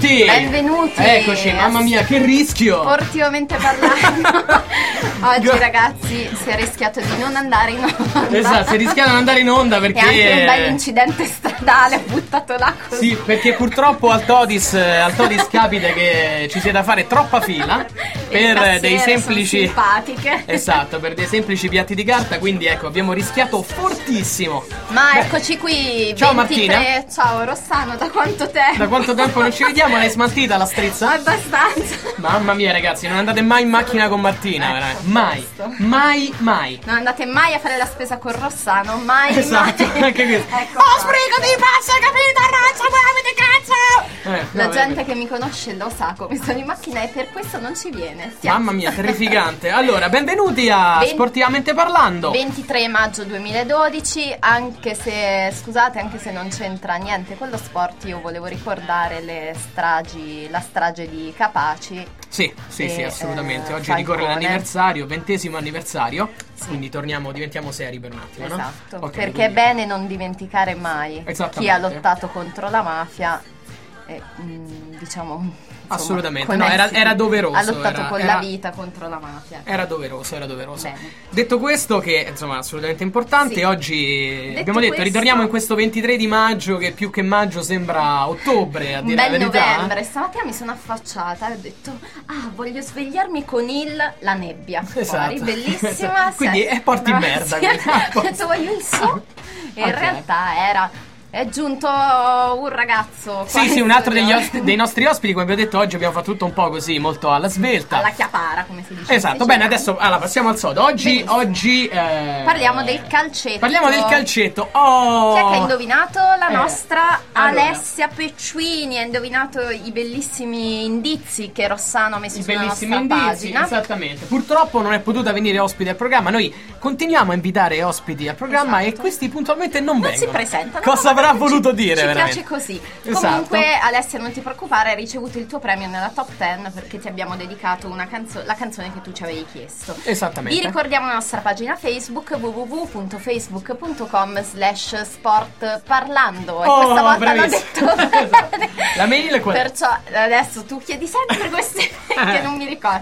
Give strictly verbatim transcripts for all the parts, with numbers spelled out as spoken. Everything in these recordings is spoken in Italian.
Benvenuti! Benvenuti! Eccoci, mamma mia, che rischio! Sportivamente parlando, oggi ragazzi si è rischiato di non andare in onda. Esatto, si è rischiato di non andare in onda perché... E anche un bel incidente stradale buttato là così. Sì, perché purtroppo al Todis, al Todis capita che ci sia da fare troppa fila per dei semplici... simpatiche. Esatto, per dei semplici piatti di carta, quindi ecco, abbiamo rischiato fortissimo. Ma Beh, eccoci qui, ciao ventitré. Martina. Ciao Rossano, da quanto tempo? Da quanto tempo non ci vediamo? L'hai smaltita la strizza? Abbastanza. Mamma mia ragazzi, non andate mai in macchina con Martina, veramente. Mai, mai, mai. Non andate mai a fare la spesa con Rossano, mai. Esatto, mai. anche questo. Ecco Oh, qua. sbrigo di passa, capito? Razza, muoviti, cazzo! Eh, La vabbè, gente vabbè. che mi conosce lo sa come sono in macchina e per questo non ci viene. Stiamo. Mamma mia, terrificante. Allora, benvenuti a Ven- Sportivamente Parlando. ventitré maggio duemiladodici, anche se, scusate, anche se non c'entra niente con lo sport, io volevo ricordare le stragi, la strage di Capaci. Sì, sì, E, sì, assolutamente. eh, Oggi ricorre Falcone. l'anniversario, ventesimo anniversario. Quindi torniamo, diventiamo seri per un attimo, no? Esatto, Ok, perché quindi- è bene non dimenticare mai Esattamente. chi ha lottato contro la mafia e, mh, diciamo, insomma, Assolutamente, con no, era- essi era doveroso, ha lottato era- con era- la vita contro la mafia. Era doveroso, era doveroso. Bene. Detto questo, che insomma assolutamente importante, Sì. oggi Detto abbiamo detto questo- ritorniamo in questo ventitré di maggio che più che maggio sembra ottobre, a Un dire la bel verità. novembre, stamattina mi sono affacciata e ho detto ah, voglio svegliarmi con il la nebbia fuori, Esatto. bellissima. Quindi, se- eh, porti no, merda, sì. quindi. Ho detto voglio il su e in Ok. realtà era è giunto un ragazzo qua Sì, in sì, un altro studio. degli os- dei nostri ospiti, come vi ho detto oggi abbiamo fatto tutto un po' così, molto alla svelta. alla chiapara, come si dice. Esatto, in bene, siciliano. adesso allora, passiamo al sodo. Oggi, Benissimo. oggi eh, Parliamo del calcetto. Parliamo del calcetto. Oh! Chi è che ha indovinato? La Eh, nostra allora. Alessia Pecciuini ha indovinato i bellissimi indizi che Rossano ha messo I sulla bellissimi nostra indizi, pagina. esattamente. Purtroppo non è potuta venire ospite al programma. Noi continuiamo a invitare ospiti al programma Esatto. e questi puntualmente non, Non vengono. si presentano. Cosa no, avrà ci- voluto dire ci veramente? piace così. Esatto. Comunque Alessia non ti preoccupare, hai ricevuto il tuo premio nella top dieci perché ti abbiamo dedicato una canzo- la canzone che tu ci avevi chiesto. Esattamente. Vi ricordiamo la nostra pagina Facebook w w w punto facebook punto com slash sport parlando e Oh, questa volta l'ho bravissimo. detto Esatto. bene. La mail qual è? Perciò adesso tu chiedi sempre queste che non mi ricordo.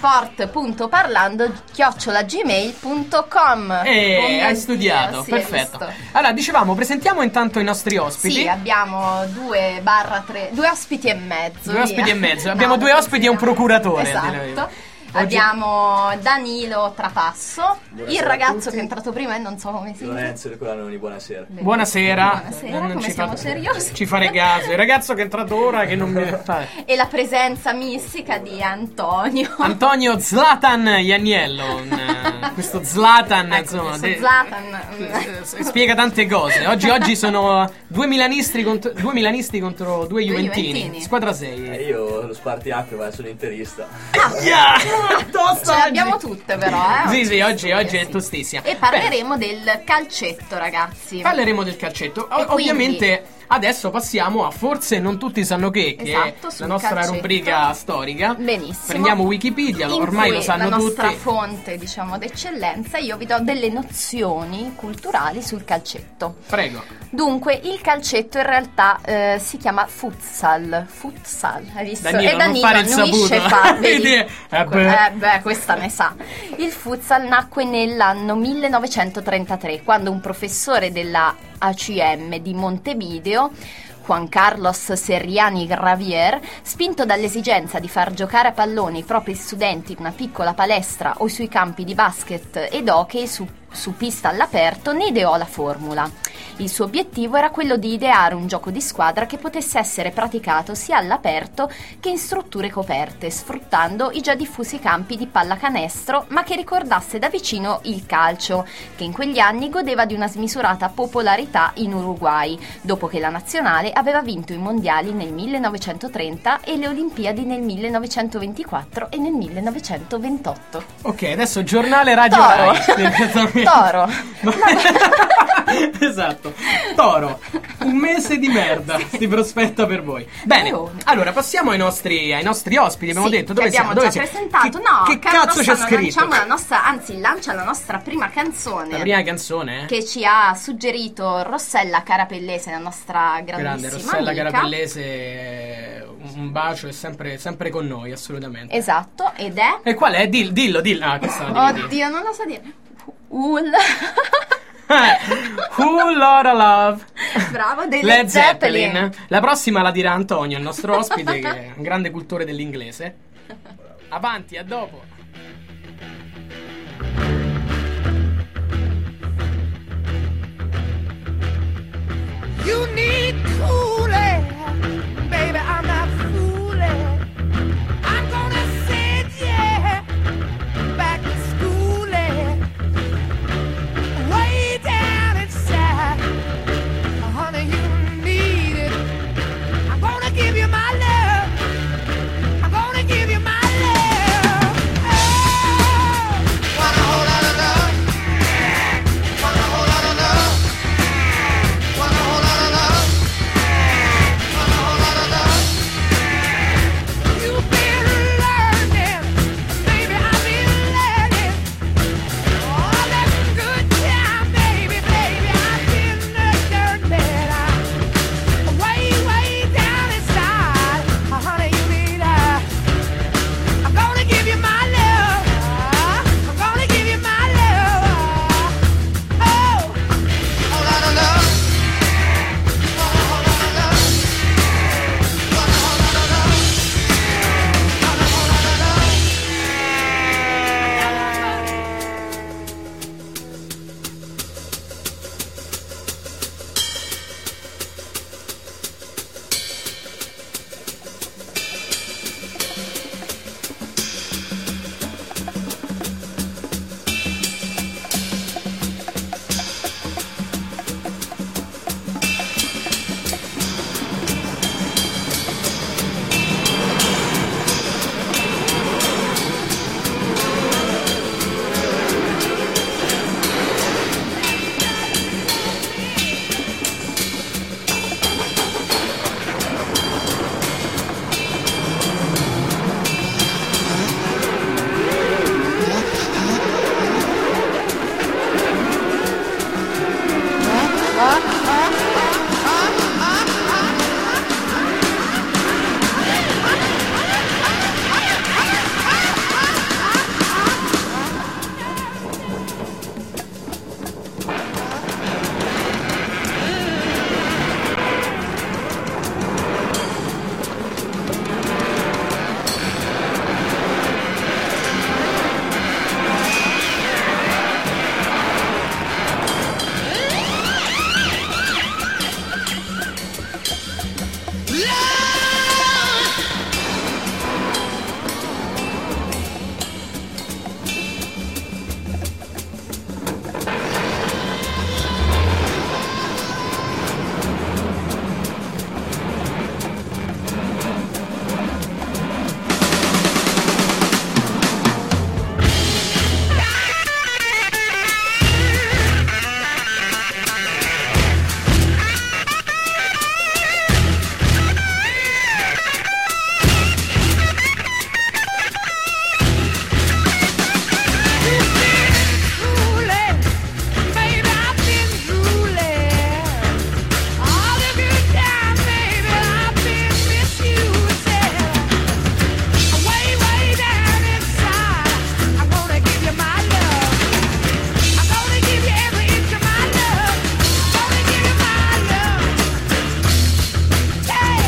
sport.parlando chiocciola gmail punto com. Eh, Oh mio hai Dio, studiato, sì, hai perfetto. visto. Allora, dicevamo, presentiamo intanto i nostri ospiti. Sì, abbiamo due barra tre, due ospiti e mezzo. Due ospiti via. e mezzo. Abbiamo No, due ospiti e un procuratore, a dire la Esatto. verità. Oggi- Abbiamo Danilo Trapasso, Buonasera il a ragazzo tutti. che è entrato prima e non so come si chiama. Lorenzo Nicolanoni, buonasera. Buonasera. Buonasera, Non come ci siamo fa- seriosi? Ci fare caso. Il ragazzo che è entrato ora che non mi... Vabbè. E la presenza mistica di Antonio. Antonio Zlatan Ianiello, un, eh, questo Zlatan, Ecco, insomma, questo de- Zlatan. eh, spiega tante cose. Oggi, oggi sono due milanisti contro due, milanisti contro due juventini. juventini. Squadra E sei. io lo spartiacque, sono interista. Yeah! Tosta Ce le oggi. abbiamo tutte però, eh? Sì, sì, oggi, oggi sì. è tostissima. E parleremo del calcetto, ragazzi. Parleremo del calcetto. O- E quindi- Ovviamente adesso passiamo a Forse non tutti sanno che, che Esatto, è sul la nostra calcetto. rubrica storica. Benissimo. Prendiamo Wikipedia, In ormai cui lo sanno la nostra tutti. fonte, diciamo, d'eccellenza, io vi do delle nozioni culturali sul calcetto. Prego. Dunque, il calcetto in realtà eh, si chiama futsal. Futsal, hai visto? Danilo, e non Danilo fare il annuisce saputo. fa, vedi? Vedi? Eh, Que- beh. eh, beh, questa ne sa. Il futsal nacque nell'anno millenovecentotrentatré, quando un professore della A C M di Montevideo, Juan Carlos Serriani Gravier, spinto dall'esigenza di far giocare a pallone i propri studenti in una piccola palestra o sui campi di basket ed hockey su, su pista all'aperto, ne ideò la formula. Il suo obiettivo era quello di ideare un gioco di squadra che potesse essere praticato sia all'aperto che in strutture coperte, sfruttando i già diffusi campi di pallacanestro, ma che ricordasse da vicino il calcio, che in quegli anni godeva di una smisurata popolarità in Uruguay, dopo che la nazionale aveva vinto i mondiali nel millenovecentotrenta e le Olimpiadi nel millenovecentoventiquattro e nel millenovecentoventotto. Ok, adesso giornale Radio Toro. Rai. Toro. Esatto. Toro. Un mese di merda si prospetta per voi. Bene. Oh. Allora, passiamo ai nostri, ai nostri ospiti. Abbiamo Sì, detto che dove abbiamo siamo? Dove già siamo? presentato. Che, No, che caro cazzo c'è Rossano, scritto? lanciamo la nostra, anzi, lancia la nostra prima canzone. La prima canzone, eh? Che ci ha suggerito Rossella Carapellese, la nostra Grande grandissima Rossella amica. Carapellese, un bacio è sempre, sempre con noi, assolutamente. Esatto, ed è? E qual è? Dillo, dillo, dillo. Ah, questa la devi dire. Oddio, non lo so dire. Ul. Who Lotta Love. Bravo, dei Led Led Zeppelin. Zeppelin. La prossima la dirà Antonio, il nostro ospite, che è un grande cultore dell'inglese. Avanti, a dopo. You need cooling, baby, I'm not fooling. I'm gonna send you back to schooling, way down inside. Honey, you need it. I'm gonna give you my love. I'm gonna give you my love. Oh, want a whole lot of love. Want a whole lot of love. Want a whole lot of love. Want a whole lot of love. You've been learning, baby, I've been learning. All that good time, baby, baby, I've been learning. I'm way, way down inside. Honey, you need a. I'm gonna give you my love. I'm gonna give you my love. Oh, whole lot of love. Want a whole lot of love. Want a whole lot of love. Want a whole lot of love. Drooling, baby, I've been drooling. All the good time, baby, I've been misusing. Way, way down inside, I'm gonna give you my love. I'm gonna give you every inch of my love. I'm gonna give you my love.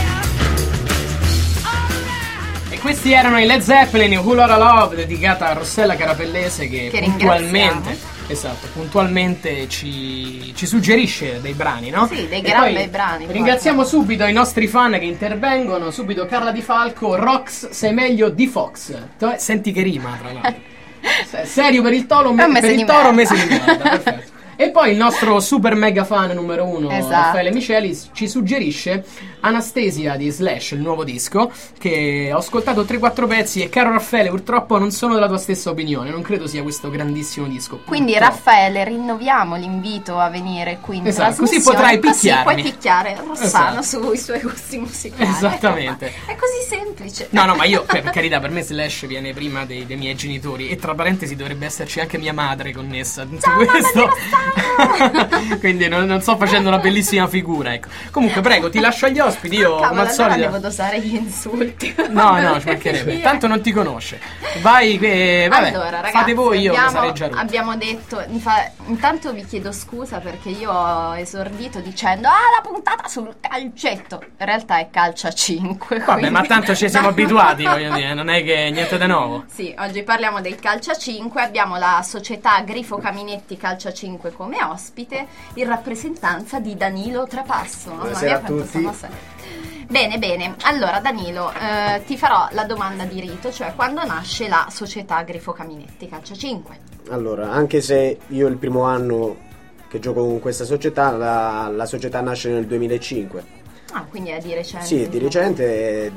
Yeah. All right. E questi erano i Led Zeppelin, Who Lotta Love, dedicata a Rossella Carapellese, che, Che puntualmente, ringraziamo. esatto, puntualmente ci, ci suggerisce dei brani, no? Sì, dei E gran poi bei brani, poi. Ringraziamo subito i nostri fan che intervengono, subito Carla Di Falco, Rox, sei meglio di Fox. To- Senti che rima, tra l'altro. Se- Serio per il toro, me- È un mese per di il toro, merda. mese di merda, perfetto. E poi il nostro super mega fan numero uno, Esatto. Raffaele Miceli, ci suggerisce Anastasia di Slash, il nuovo disco, che ho ascoltato tre quattro pezzi e caro Raffaele, purtroppo non sono della tua stessa opinione, non credo sia questo grandissimo disco. Quindi purtroppo. Raffaele, rinnoviamo l'invito a venire qui in Esatto, così trasmissione, potrai così picchiarmi. puoi picchiare Rossano Esatto. sui suoi gusti musicali. Esattamente. È così semplice. No, no, ma io, per, per carità, per me Slash viene prima dei, dei miei genitori. E tra parentesi dovrebbe esserci anche mia madre connessa a tutto Ciao, mamma questo. di Rossano! Quindi non, non sto facendo una bellissima figura, ecco. Comunque, prego, ti lascio agli ospiti, io Cavolo, come al allora solito. devo dosare gli insulti. No, no, ci mancherebbe. Tanto non ti conosce. Vai, eh, vabbè, Allora, ragazzi, fate voi, io mi abbiamo, sarei già rotto. abbiamo detto, infa- intanto vi chiedo scusa perché io ho esordito dicendo ah, la puntata sul calcetto. In realtà è calcio a cinque. Vabbè, quindi- ma tanto ci siamo abituati, voglio dire, non è che niente da nuovo. Sì, oggi parliamo del calcio a cinque, abbiamo la società Grifo Caminetti Calcio a cinque come ospite, in rappresentanza di Danilo Trapasso. Mamma Buonasera mia, a quanto tutti. sono se- Bene, bene. Allora, Danilo, eh, ti farò la domanda di rito, cioè quando nasce la società Grifo Caminetti Calcio a cinque? Allora, anche se io il primo anno che gioco con questa società, la, la società nasce nel duemilacinque. Ah, quindi è di recente. Sì, di recente, e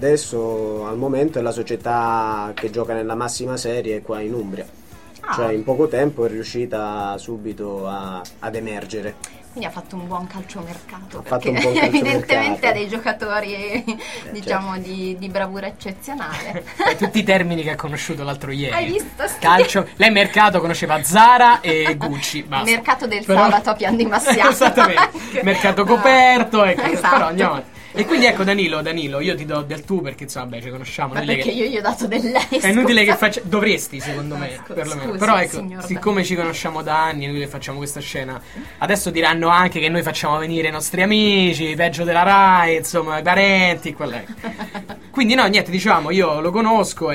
adesso al momento è la società che gioca nella massima serie qua in Umbria. Ah. Cioè in poco tempo è riuscita subito a- ad emergere. Quindi ha fatto un buon calciomercato. Ha fatto perché un buon calciomercato. evidentemente ha dei giocatori, diciamo, certo. di, di bravura eccezionale. Eh, Tutti i termini che ha conosciuto l'altro ieri. Hai visto? Sì. Calcio. Lei mercato conosceva Zara e Gucci. Basta. Mercato del Però- sabato a Pian di Massiago. Esattamente. Mercato coperto. Ecco. Esatto. Però andiamo avanti. E quindi ecco Danilo, Danilo, io ti do del tu perché insomma, beh, ci conosciamo. Ma non è perché che- io gli ho dato del lei. È inutile scusa. che faccia. Dovresti, secondo Ah, me, scu- perlomeno. scusi, Però ecco, signor siccome ci conosciamo da anni, è inutile che facciamo questa scena. Adesso diranno anche che noi facciamo venire i nostri amici, peggio della Rai, insomma, i parenti, quella è. Quindi no, niente, diciamo, io lo conosco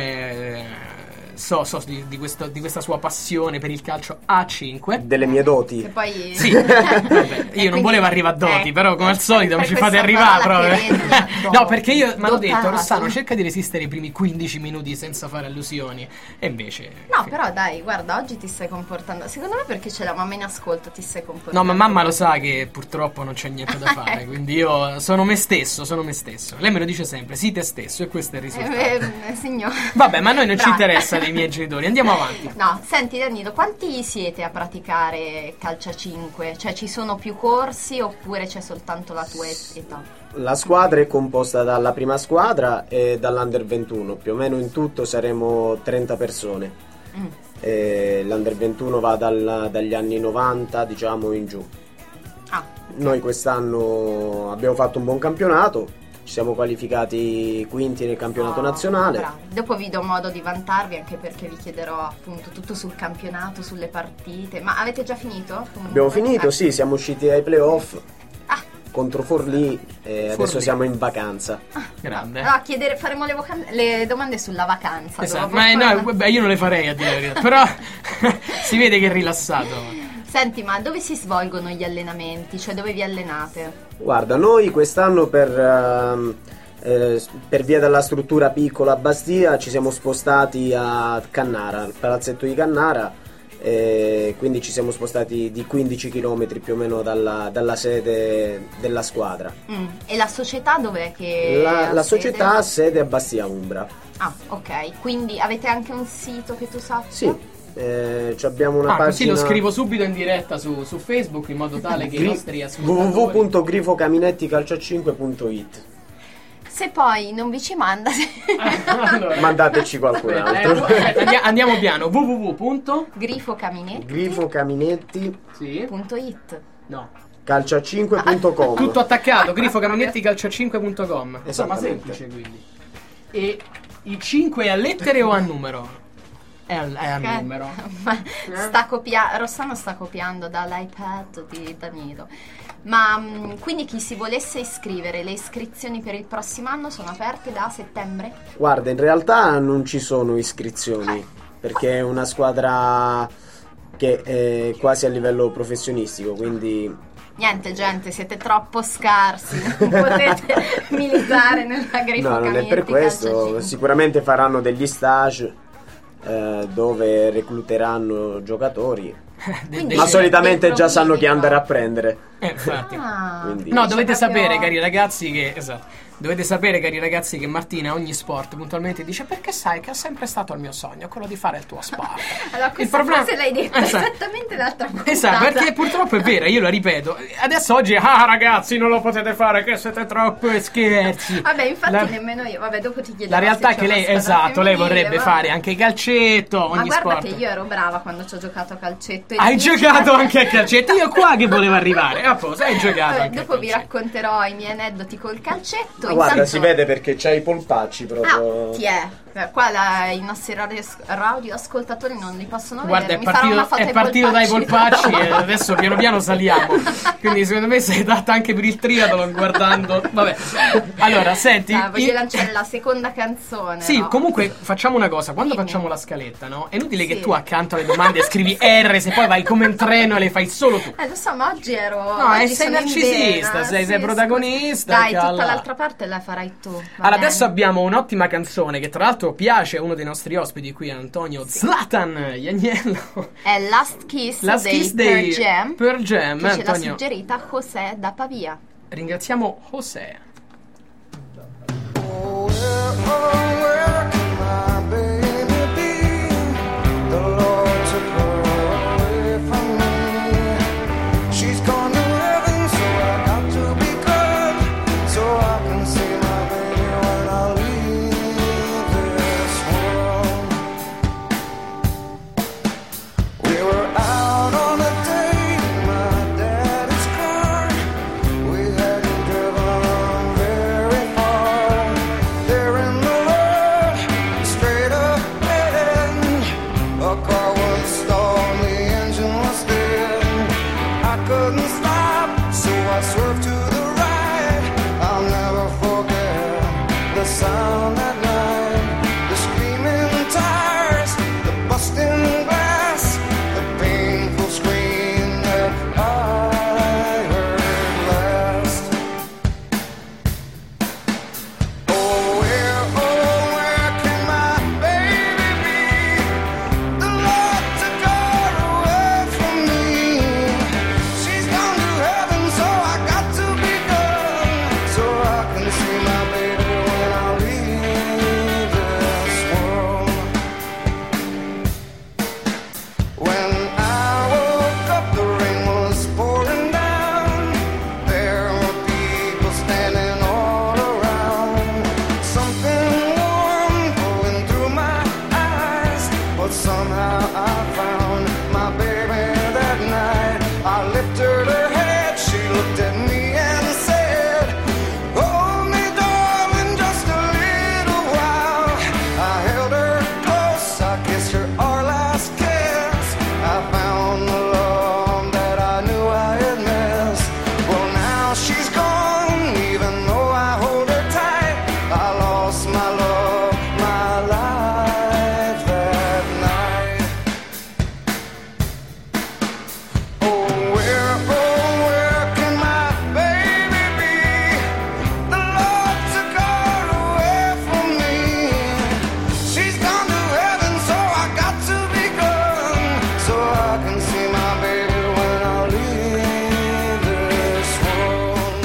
e so, so di, di, questo- di questa sua passione per il calcio a cinque. Delle mie doti. Che poi... Sì, vabbè, io quindi- non volevo arrivare a doti, eh, però come al solito mi per ci fate questa arrivare parola proprio. che rende No, dopo. perché io mi hanno detto, Dotato. Rossano, cerca di resistere i primi quindici minuti senza fare allusioni. E invece. No, però dai, guarda, oggi ti stai comportando. Secondo me perché c'è la mamma in ascolto, ti stai comportando. No, ma mamma lo sa che purtroppo non c'è niente da fare, Ecco. quindi io sono me stesso, sono me stesso. Lei me lo dice sempre, sii te stesso, e questo è il risultato. Eh, eh, signor. Vabbè, ma a noi non ci Bravi. interessa dei miei genitori, andiamo avanti. No, senti Danilo, quanti siete a praticare calcio a cinque? Cioè ci sono più corsi oppure c'è soltanto la tua et- età? La squadra è composta dalla prima squadra e dall'Under ventuno, più o meno in tutto saremo trenta persone. Mm. E L'Under ventuno va dal- dagli anni novanta, diciamo, in giù. Ah, Noi quest'anno abbiamo fatto un buon campionato, ci siamo qualificati quinti nel campionato oh, nazionale. bravi. Dopo vi do modo di vantarvi anche perché vi chiederò appunto tutto sul campionato, sulle partite. Ma avete già finito? Comunque? Abbiamo finito, Ah. sì, siamo usciti ai playoff Ah, contro Forlì e adesso Forlì. siamo in vacanza. Grande. allora chiedere, faremo le, voca- le domande sulla vacanza. Esatto, dopo. ma eh, no, vabbè, io non le farei a dire la verità, però si vede che è rilassato. Senti, ma dove si svolgono gli allenamenti? Cioè dove vi allenate? Guarda, noi quest'anno per, ehm, eh, per via della struttura piccola a Bastia ci siamo spostati a Cannara, al palazzetto di Cannara, e quindi ci siamo spostati di quindici chilometri più o meno dalla, dalla sede della squadra. Mm. E la società dov'è che La, ha la sede? società ha sede a Bastia Umbra. Ah, ok. Quindi avete anche un sito che tu sappia? Sì, eh, ci abbiamo una Ah, così pagina lo scrivo subito in diretta su, su Facebook in modo tale che i nostri w w w ascoltatori punto grifo caminetti calcio a cinque punto it. Se poi non vi ci manda... Allora, Mandateci qualcun aspetta, eh, altro. aspetta, andia- andiamo piano. www. punto- grifocaminetti punto grifo caminetti Sì. it. No. calcio a cinque punto com. Tutto attaccato, grifo caminetti calcio a cinque punto com. Insomma, Esattamente. semplice quindi. E i cinque è a lettere o a numero? È a, è a Ok. numero. Ma sta copia- Rossano sta copiando dall'iPad di Danilo. Ma mh, quindi chi si volesse iscrivere, le iscrizioni per il prossimo anno sono aperte da settembre? Guarda, in realtà non ci sono iscrizioni perché è una squadra che è quasi a livello professionistico, quindi Niente gente, siete troppo scarsi, non potete militare nella Grifo no, non è per Caminetti Calcio a questo. cinque. Sicuramente faranno degli stage eh, dove recluteranno giocatori, Quindi- ma Sì. solitamente Dei già sanno chi provini, andare no? a prendere. Eh, infatti. Ah, Quindi- No, c'è dovete proprio- sapere, cari ragazzi, che esatto. Dovete sapere, cari ragazzi, che Martina ogni sport puntualmente dice: perché sai che è sempre stato il mio sogno, quello di fare il tuo sport. Allora, Il questa problema- frase l'hai detta Esatto. esattamente l'altra puntata. Esatto, perché purtroppo è vera, io la ripeto. Adesso oggi, ah ragazzi, non lo potete fare, che siete troppo scherzi. Vabbè, infatti La- nemmeno io. Vabbè, dopo ti chiedo. La realtà è che lei, esatto, lei vorrebbe fare anche calcetto, Ma ogni guarda sport. che io ero brava quando ci ho giocato a calcetto. e Hai dieci giocato anni- anche a calcetto? Io qua che volevo arrivare. A posto, hai giocato Vabbè, anche a dopo vi calcetto. racconterò i miei aneddoti col calcetto. Ma guarda, Intanto- si vede perché c'hai i polpacci proprio. Ah, chi è? Eh, Qua la- i nostri radio, radio ascoltatori non li possono Guarda, vedere. è Mi farò una partito, foto è ai partito dai polpacci. polpacci e adesso piano piano saliamo. Quindi secondo me sei data anche per il triathlon guardando. Vabbè. Allora, senti. Ah, voglio io- lanciare la seconda canzone. Sì, no? comunque facciamo una cosa, quando Dimmi. facciamo la scaletta, no? È inutile che Sì. tu accanto alle domande scrivi R se poi vai come in treno e le fai solo tu. Eh, lo so, ma oggi ero. No, oggi e sei sono in narcisista, vena. sei- sei Sì, protagonista, scusa. Dai, calla. tutta l'altra parte la farai tu. va Allora, bene? adesso abbiamo un'ottima canzone che tra l'altro piace a uno dei nostri ospiti qui, Antonio Zlatan Ianiello. È Last Kiss Last dei Kiss dei Pearl Jam. Pearl Jam, Che ce l'ha Antonio. suggerita José da Pavia. Ringraziamo José. Sound at night, the screaming tires, the busting glass, the painful scream that I heard last. Oh, where, oh, where can my baby be? The Lord took her away from me. She's gone to heaven, so I got to be gone, so I can see my baby when I leave this world. When I woke up, the rain was pouring down. There were people standing all around. Something warm going through my eyes, but somehow I found my baby that night. I lifted her head, she looked at me and said, "Hold me, darling, just a little while." I held her close, I kissed her our last kiss. I found the love that I knew I had missed. Well, now she's gone, even though I hold her tight. I lost my love, my life that night. Oh, where, oh, where can my baby be? The Lord took her away from me. She's gone to heaven, so I got to be gone, so I can see my baby when I leave this world.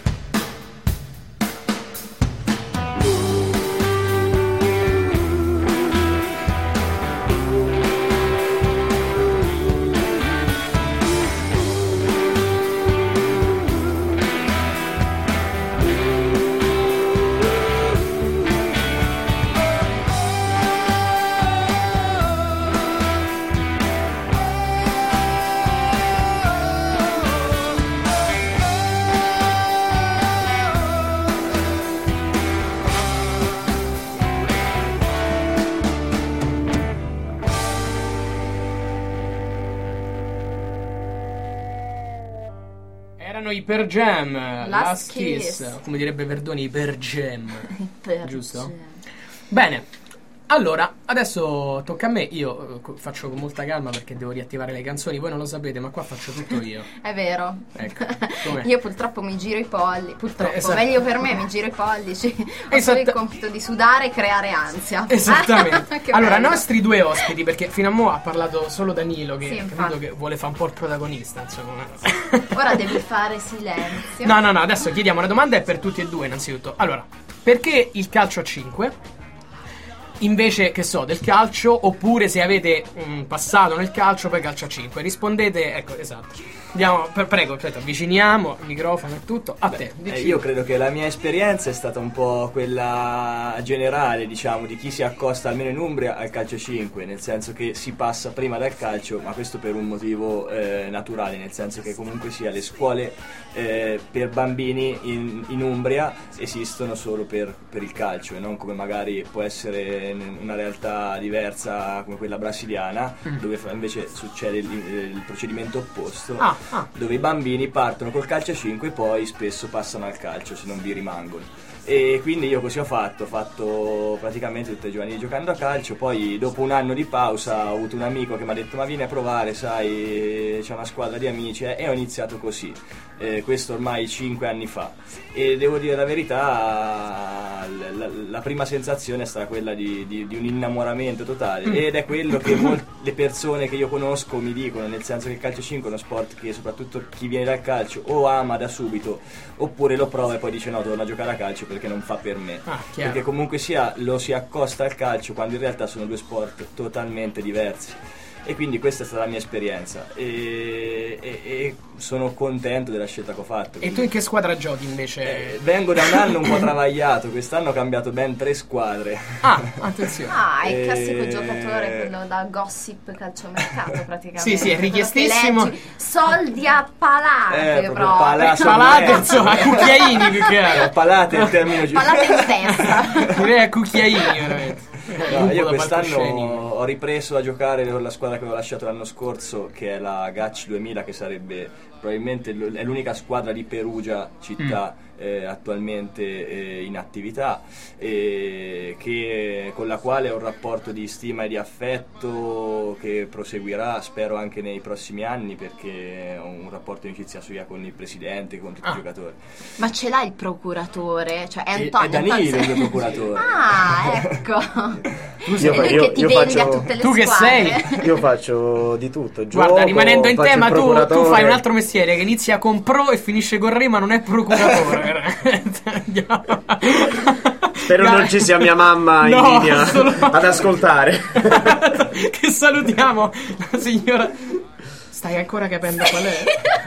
Erano i Pearl Jam, Last, Last Kiss. Kiss. come direbbe Verdoni, i Pearl Jam. Per Giusto? Jam. Bene. Allora, adesso tocca a me. Io eh, co- faccio con molta calma perché devo riattivare le canzoni. Voi non lo sapete, ma qua faccio tutto io. È vero. Ecco, com'è? Io purtroppo mi giro i pollici. Purtroppo, Eh, esatto. meglio per me, mi giro i pollici. Ho Esatto. solo il compito di sudare e creare ansia. Esattamente. Che Allora, bello. nostri due ospiti, perché fino a mo' ha parlato solo Danilo, che Sì, capito infatti. che vuole fare un po' il protagonista, insomma. Ora devi fare silenzio. No, no, no, adesso chiediamo una domanda, è per tutti e due innanzitutto. Allora, perché il calcio a cinque? Invece, che so, del calcio, oppure se avete un passato nel calcio, poi calcio a cinque. Rispondete, ecco, esatto. Andiamo, per- prego, aspetta, avviciniamo il microfono e tutto. A te, Eh, dici. io credo che la mia esperienza è stata un po' quella generale, diciamo, di chi si accosta almeno in Umbria al calcio cinque, nel senso che si passa prima dal calcio, ma questo per un motivo eh, naturale, nel senso che comunque sia le scuole eh, per bambini in, in Umbria esistono solo per, per il calcio e non come magari può essere in una realtà diversa come quella brasiliana, dove fa- invece succede il, il procedimento opposto. Ah, ah. Dove i bambini partono col calcio a cinque e poi spesso passano al calcio se non vi rimangono. E quindi io così ho fatto, ho fatto praticamente tutte le giovanili giocando a calcio, poi dopo un anno di pausa ho avuto un amico che mi ha detto ma vieni a provare, sai, c'è una squadra di amici eh, e ho iniziato così, eh, questo ormai cinque anni fa. E devo dire la verità, la, la, la prima sensazione è stata quella di, di, di un innamoramento totale ed è quello che molte le persone che io conosco mi dicono, nel senso che il calcio cinque è uno sport che soprattutto chi viene dal calcio o ama da subito oppure lo prova e poi dice no, torno a giocare a calcio perché non fa per me, Ah, chiaro. perché comunque sia lo si accosta al calcio quando in realtà sono due sport totalmente diversi. E quindi questa è stata la mia esperienza e, e, e sono contento della scelta che ho fatto. E quindi- tu in che squadra giochi invece? Eh, vengo da un anno un po' travagliato, quest'anno ho cambiato ben tre squadre. Ah, attenzione. Ah, è il Eh, classico giocatore, quello da gossip calciomercato praticamente. Sì, sì, è Quello che richiestissimo. leggi, soldi a palate Eh, proprio proprio. palazzo. Palate, mezzo. insomma, a cucchiaini più che altro. Palate è il termine giusto. Palate in testa. Direi a cucchiaini, veramente. No, Lupo io da quest'anno palcoscenico. ho ripreso a giocare con la squadra che avevo lasciato l'anno scorso, che è la Gacci duemila, che sarebbe probabilmente l- è l'unica squadra di Perugia città eh, attualmente eh, in attività, e che, con la quale ho un rapporto di stima e di affetto che proseguirà, spero anche nei prossimi anni, perché ho un rapporto di amicizia sia con il presidente che con tutti Ah. i giocatori. Ma ce l'ha il procuratore? Cioè è E- Antonio. è Danilo il Antonio- mio procuratore. Ah, ecco. Io, È lui io- che ti io vende a faccio, tutte le Tu che squadre. io faccio di tutto. Guarda, gioco, rimanendo in faccio il tema, tu, tu procuratore. fai un altro mestiere che inizia con pro e finisce con re, ma non è procuratore. veramente. Andiamo. Spero Guarda- non ci sia mia mamma in No, linea assolutamente. ad ascoltare. Che salutiamo la signora. Stai ancora capendo qual è?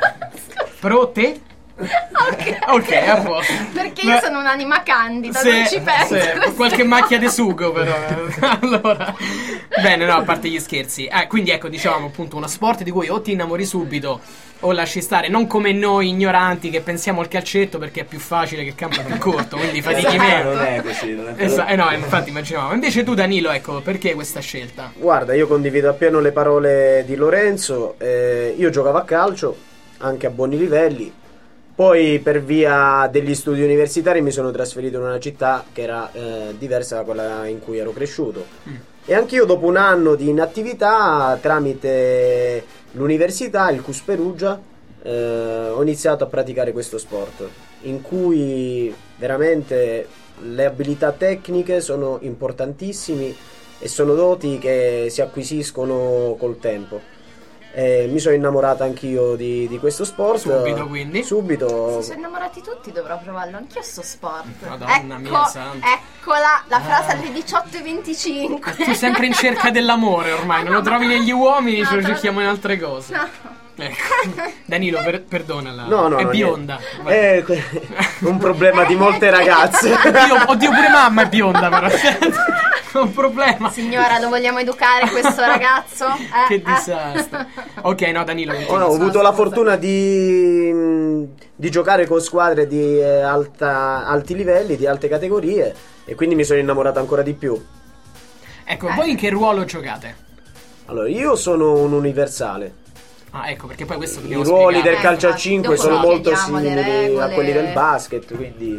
Pro te? Ok, Ok, a posto. Perché io Beh, sono un'anima candida, se- non ci penso. se- così. qualche macchia di sugo però. Allora, bene, no, a parte gli scherzi. Eh, quindi ecco, diciamo appunto uno sport di cui o ti innamori subito o lasci stare, non come noi ignoranti che pensiamo al calcetto perché è più facile che il campo è più corto, quindi fatichi Eh, meno. non è così, non è Esa- eh no, infatti immaginavo. Invece tu Danilo, ecco, perché questa scelta? Guarda, io condivido appieno le parole di Lorenzo. eh, io giocavo a calcio anche a buoni livelli. Poi per via degli studi universitari mi sono trasferito in una città che era eh, diversa da quella in cui ero cresciuto. E anch'io dopo un anno di inattività tramite l'università, il C U S Perugia, eh, ho iniziato a praticare questo sport in cui veramente le abilità tecniche sono importantissime e sono doti che si acquisiscono col tempo. Eh, mi sono innamorato anch'io di, di questo sport. Subito, quindi? Subito. Si sono innamorati tutti, dovrò provarlo anch'io sto sport. Madonna ecco, mia santa. eccola la frase Ah. alle diciotto e venticinque. Tu sei sempre in cerca dell'amore ormai, non lo trovi negli uomini, ce lo No, cerchiamo in altre cose. No. Ecco. Danilo, per- perdonala. No, no, è no, bionda. niente. È que- un problema di molte ragazze. Oddio, oddio, pure mamma è bionda, però. È un problema. Signora, lo vogliamo educare questo ragazzo? Eh, Che eh. disastro. Ok, no, Danilo. Oh, no, continua. ho so, avuto la scusa. fortuna di, di giocare con squadre di eh, alta- alti livelli, di alte categorie, e quindi mi sono innamorato ancora di più. Ecco, voi in che ruolo giocate? Allora, io sono un universale. Ah, ecco, perché poi questo I dobbiamo ruoli spiegare. del calcio a Eh, cinque dopo sono vi molto chiediamo le simili a regole. quelli del basket, quindi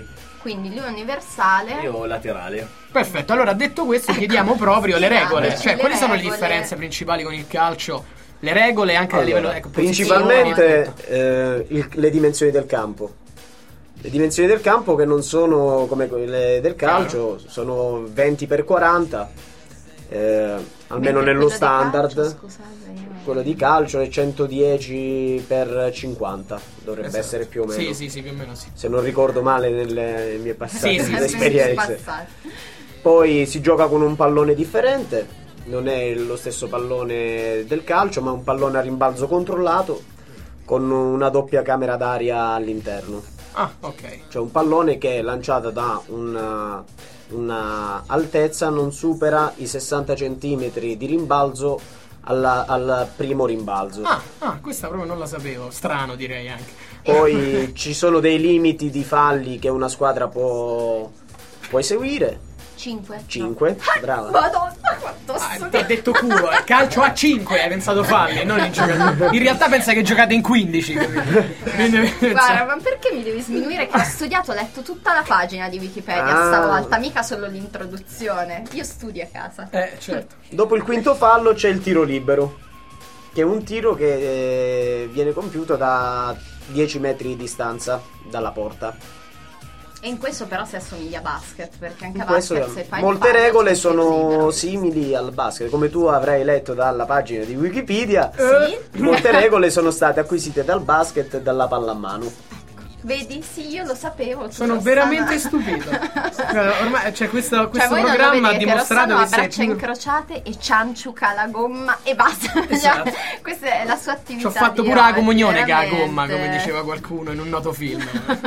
Quindi lui universale. Io laterale. Perfetto, allora detto questo chiediamo proprio le regole. Spiegateci Cioè, le quali sono le regole. differenze principali con il calcio? Le regole anche a Allora, livello ecco, posizioni, principalmente tutto. eh, il- le dimensioni del campo. Le dimensioni del campo che non sono come quelle del calcio, sono venti per quaranta, eh, almeno Mentre nello quello di standard. calcio, scusate, io- Quello di calcio è centodieci per cinquanta, dovrebbe Esatto. essere più o meno. Sì, sì, sì, più o meno sì. Se non ricordo male nelle mie passate Sì, sì, sì, esperienze. Passati. Poi si gioca con un pallone differente, non è lo stesso pallone del calcio, ma un pallone a rimbalzo controllato con una doppia camera d'aria all'interno. Ah, ok. Cioè un pallone che è lanciato da una, una altezza non supera i sessanta centimetri di rimbalzo alla- al primo rimbalzo. Ah, ah, questa proprio non la sapevo. Strano, direi anche. Poi ci sono dei limiti di falli che una squadra può, può eseguire. cinque. cinque, brava. Madonna, quanto Ah, studio. ti ho detto culo, eh. Calcio a cinque, hai pensato falli, non in giocatori. In realtà pensa che giocate in quindici, capito? Quindi, Guarda, ma perché mi devi sminuire che ho studiato, ho letto tutta la pagina di Wikipedia Ah. stavolta, mica solo l'introduzione. Io studio a casa. Eh, certo. Dopo il quinto fallo c'è il tiro libero, che è un tiro che eh, viene compiuto da dieci metri di distanza dalla porta. E in questo però si assomiglia a basket, perché anche In a questo, basket se fai il molte fallo regole c'è il tiro sono libero. simili al basket, come tu avrai letto dalla pagina di Wikipedia. Sì? Molte regole sono state acquisite dal basket e dalla pallamano. Vedi? Sì, io lo sapevo. tu Sono lo veramente sai. stupito. Guarda, ormai c'è questo, Cioè, questo voi non lo programma ha vedete, dimostrato Rossano che ha sei braccia più... incrociate e cianciuca la gomma e basta. Esatto. Questa è la sua Ci attività. ho fatto di pure la oggi, comunione che ha veramente. gomma, come diceva qualcuno in un noto film.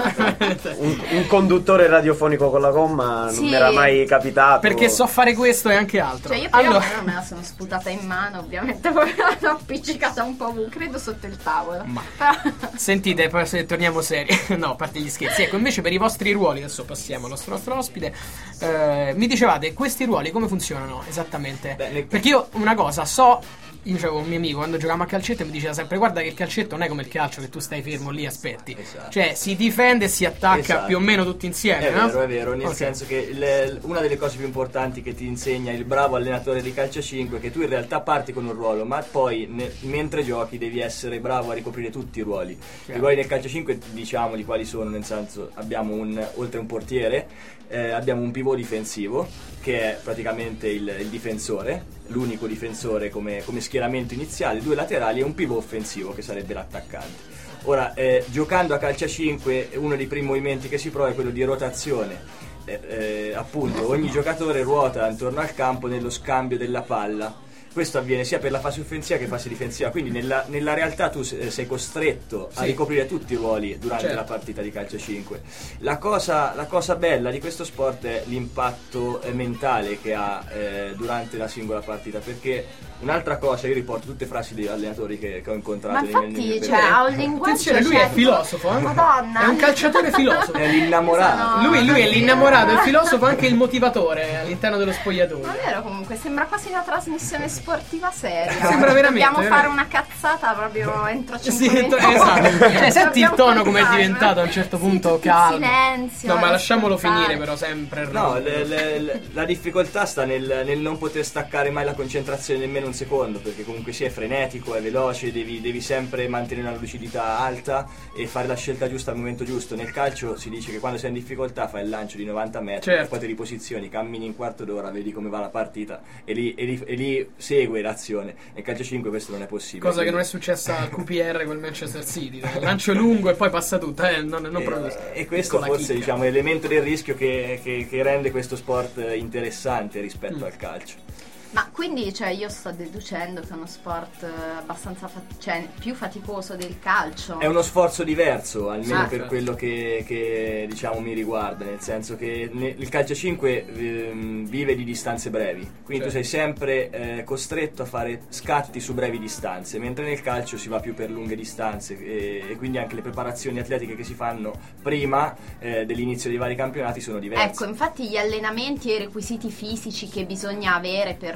Un, un conduttore radiofonico con la gomma non Sì. mi era mai capitato. Perché so fare questo e anche altro. Cioè io prima Allora, però me la sono sputata in mano, ovviamente poi l'ho appiccicata un po' ovunque, credo sotto il tavolo. Ma- Però sentite, poi se torniamo seri. No, a parte gli scherzi. Ecco, invece per i vostri ruoli, adesso passiamo al nostro, nostro ospite. eh, mi dicevate, questi ruoli come funzionano esattamente? Beh, nel- Perché io una cosa so. Io dicevo un mio amico quando giocavamo a calcetto mi diceva sempre: guarda che il calcetto non è come il calcio che tu stai fermo lì e aspetti. Esatto. Cioè si difende e si attacca Esatto. più o meno tutti insieme, È no? vero, è vero, nel Ok. senso che le- una delle cose più importanti che ti insegna il bravo allenatore di calcio a cinque è che tu in realtà parti con un ruolo, ma poi ne- mentre giochi devi essere bravo a ricoprire tutti i ruoli. I ruoli nel calcio a cinque diciamo di quali sono, nel senso abbiamo un, oltre a un portiere, eh, abbiamo un pivot difensivo che è praticamente il, il difensore, l'unico difensore come, come schieramento iniziale, due laterali e un pivot offensivo che sarebbe l'attaccante. Ora, eh, giocando a calcio a cinque, uno dei primi movimenti che si prova è quello di rotazione. Eh, eh, appunto, ogni giocatore ruota intorno al campo nello scambio della palla. Questo avviene sia per la fase offensiva che fase difensiva, quindi nella, nella realtà tu se- sei costretto a Sì. ricoprire tutti i ruoli durante Certo. la partita di calcio a cinque. La cosa, la cosa bella di questo sport è l'impatto eh, mentale che ha eh, durante la singola partita, perché un'altra cosa, io riporto tutte frasi degli allenatori che, che ho incontrato ma nei miei- nei infatti miei cioè, periodi. ha un linguaggio Attenzione, lui è certo. filosofo, eh? Madonna. È un calciatore filosofo. È l'innamorato. Sono- Lui, lui è l'innamorato, il filosofo, anche il motivatore all'interno dello spogliatoio. Ma è vero, comunque sembra quasi una trasmissione sportiva seria. Sembra veramente, Dobbiamo veramente. fare una cazzata proprio entro cinque Sì, minuti. esatto. Cioè, senti il Dobbiamo tono come è fare. diventato a un certo Sì, punto tutto in calmo. silenzio, No, ma ad lasciamolo ascoltare. finire però sempre. No, Ron. le- le- le- la difficoltà sta nel, nel non poter staccare mai la concentrazione nemmeno un secondo, perché comunque sia è frenetico, è veloce, devi, devi sempre mantenere una lucidità alta e fare la scelta giusta al momento giusto. Nel calcio si dice che quando sei in difficoltà fai il lancio di novanta metri, Certo. e poi ti riposizioni, cammini in quarto d'ora, vedi come va la partita e lì, e lì, e lì segue l'azione. Nel calcio cinque questo non è possibile. Cosa che non è successa al Q P R con il Manchester City. Lancio lungo e poi passa tutto. Eh, non, non proprio. E, e questo con la forse chicca. diciamo, è l'elemento del rischio che, che- che rende questo sport interessante rispetto Mm. al calcio. Ma quindi cioè, io sto deducendo che è uno sport eh, abbastanza fa- cioè, più faticoso del calcio. È uno sforzo diverso, almeno Ah, per certo. quello che, che, diciamo mi riguarda, nel senso che ne- il calcio a cinque ehm, vive di distanze brevi, quindi tu Certo. sei sempre eh, costretto a fare scatti su brevi distanze, mentre nel calcio si va più per lunghe distanze e, e quindi anche le preparazioni atletiche che si fanno prima eh, dell'inizio dei vari campionati sono diverse. Ecco, infatti gli allenamenti e i requisiti fisici che bisogna avere per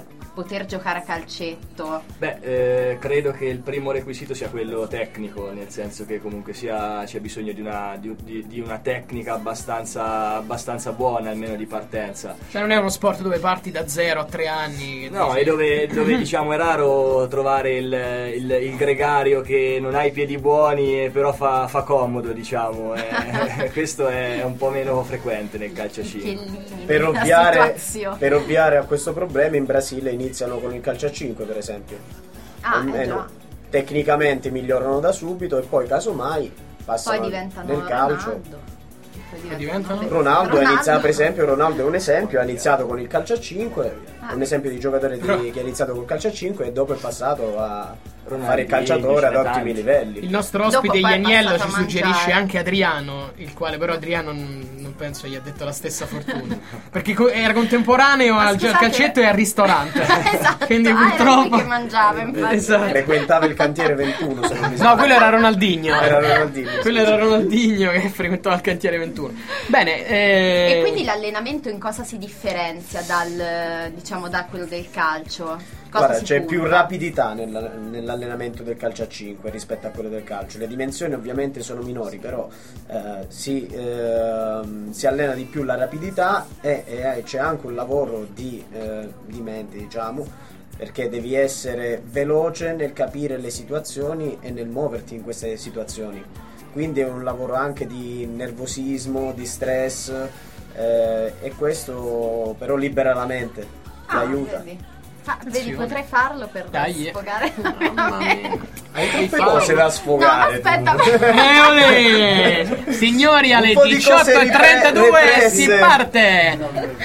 per poter giocare a calcetto? Beh, eh, credo che il primo requisito sia quello tecnico, nel senso che comunque sia, c'è bisogno di una, di, di- di una tecnica abbastanza, abbastanza buona, almeno di partenza. Cioè non è uno sport dove parti da zero a tre anni. che No, dici- e dove, dove diciamo è raro trovare il, il- il gregario che non ha i piedi buoni e però fa, fa comodo, diciamo. Eh, questo è un po' meno frequente nel calcio a I cinque. piellini Per della ovviare, situazione. per ovviare a questo problema in Brasile iniziano con il calcio a cinque, per esempio. Ah, eh Almeno già. tecnicamente migliorano da subito e poi casomai passano Poi al- diventano nel calcio. Ronaldo. Poi diventano? Ronaldo, ha iniziato, per Ronaldo. esempio, Ronaldo è un esempio, ha iniziato con il calcio a cinque, Ah. un esempio di giocatore di- Però- che ha iniziato col calcio a cinque e dopo è passato a Ronaldinho, fare il calciatore ad ce n'è ottimi tanti. livelli. Il nostro Dopo ospite poi è Ianiello ci passato a suggerisce mangiare. anche Adriano, il quale però Adriano non, non penso gli ha detto la stessa fortuna. Perché co- era contemporaneo Ma al, al scusate- calcetto e al ristorante. Esatto, Quindi ah, era lui purtroppo... che mangiava, infatti. Esatto. Frequentava il cantiere ventuno, se non mi No, sbaglio. quello era Ronaldinho. Era Ronaldinho, sì, Quello sì. era Ronaldinho che frequentava il cantiere ventuno. Bene, eh... E quindi l'allenamento in cosa si differenzia dal, diciamo, da quello del calcio? Cosa Guarda, si c'è punta? più rapidità nella- nell'allenamento del calcio a cinque rispetto a quello del calcio. Le dimensioni ovviamente sono minori, però eh, si, ehm, si allena di più la rapidità e, e c'è anche un lavoro di, eh, di mente, diciamo, perché devi essere veloce nel capire le situazioni e nel muoverti in queste situazioni. Quindi è un lavoro anche di nervosismo, di stress, eh, e questo però libera la mente, ti Ah, aiuta. Vedi, Fa- vedi, Azione. potrei farlo per Dai, eh. sfogare. Mamma mia. Hai troppe farlo. cose da No, sfogare. aspetta. tu. Eh, olè! Signori, alle Un po' di cose diciotto e trentadue repre- si represse. parte!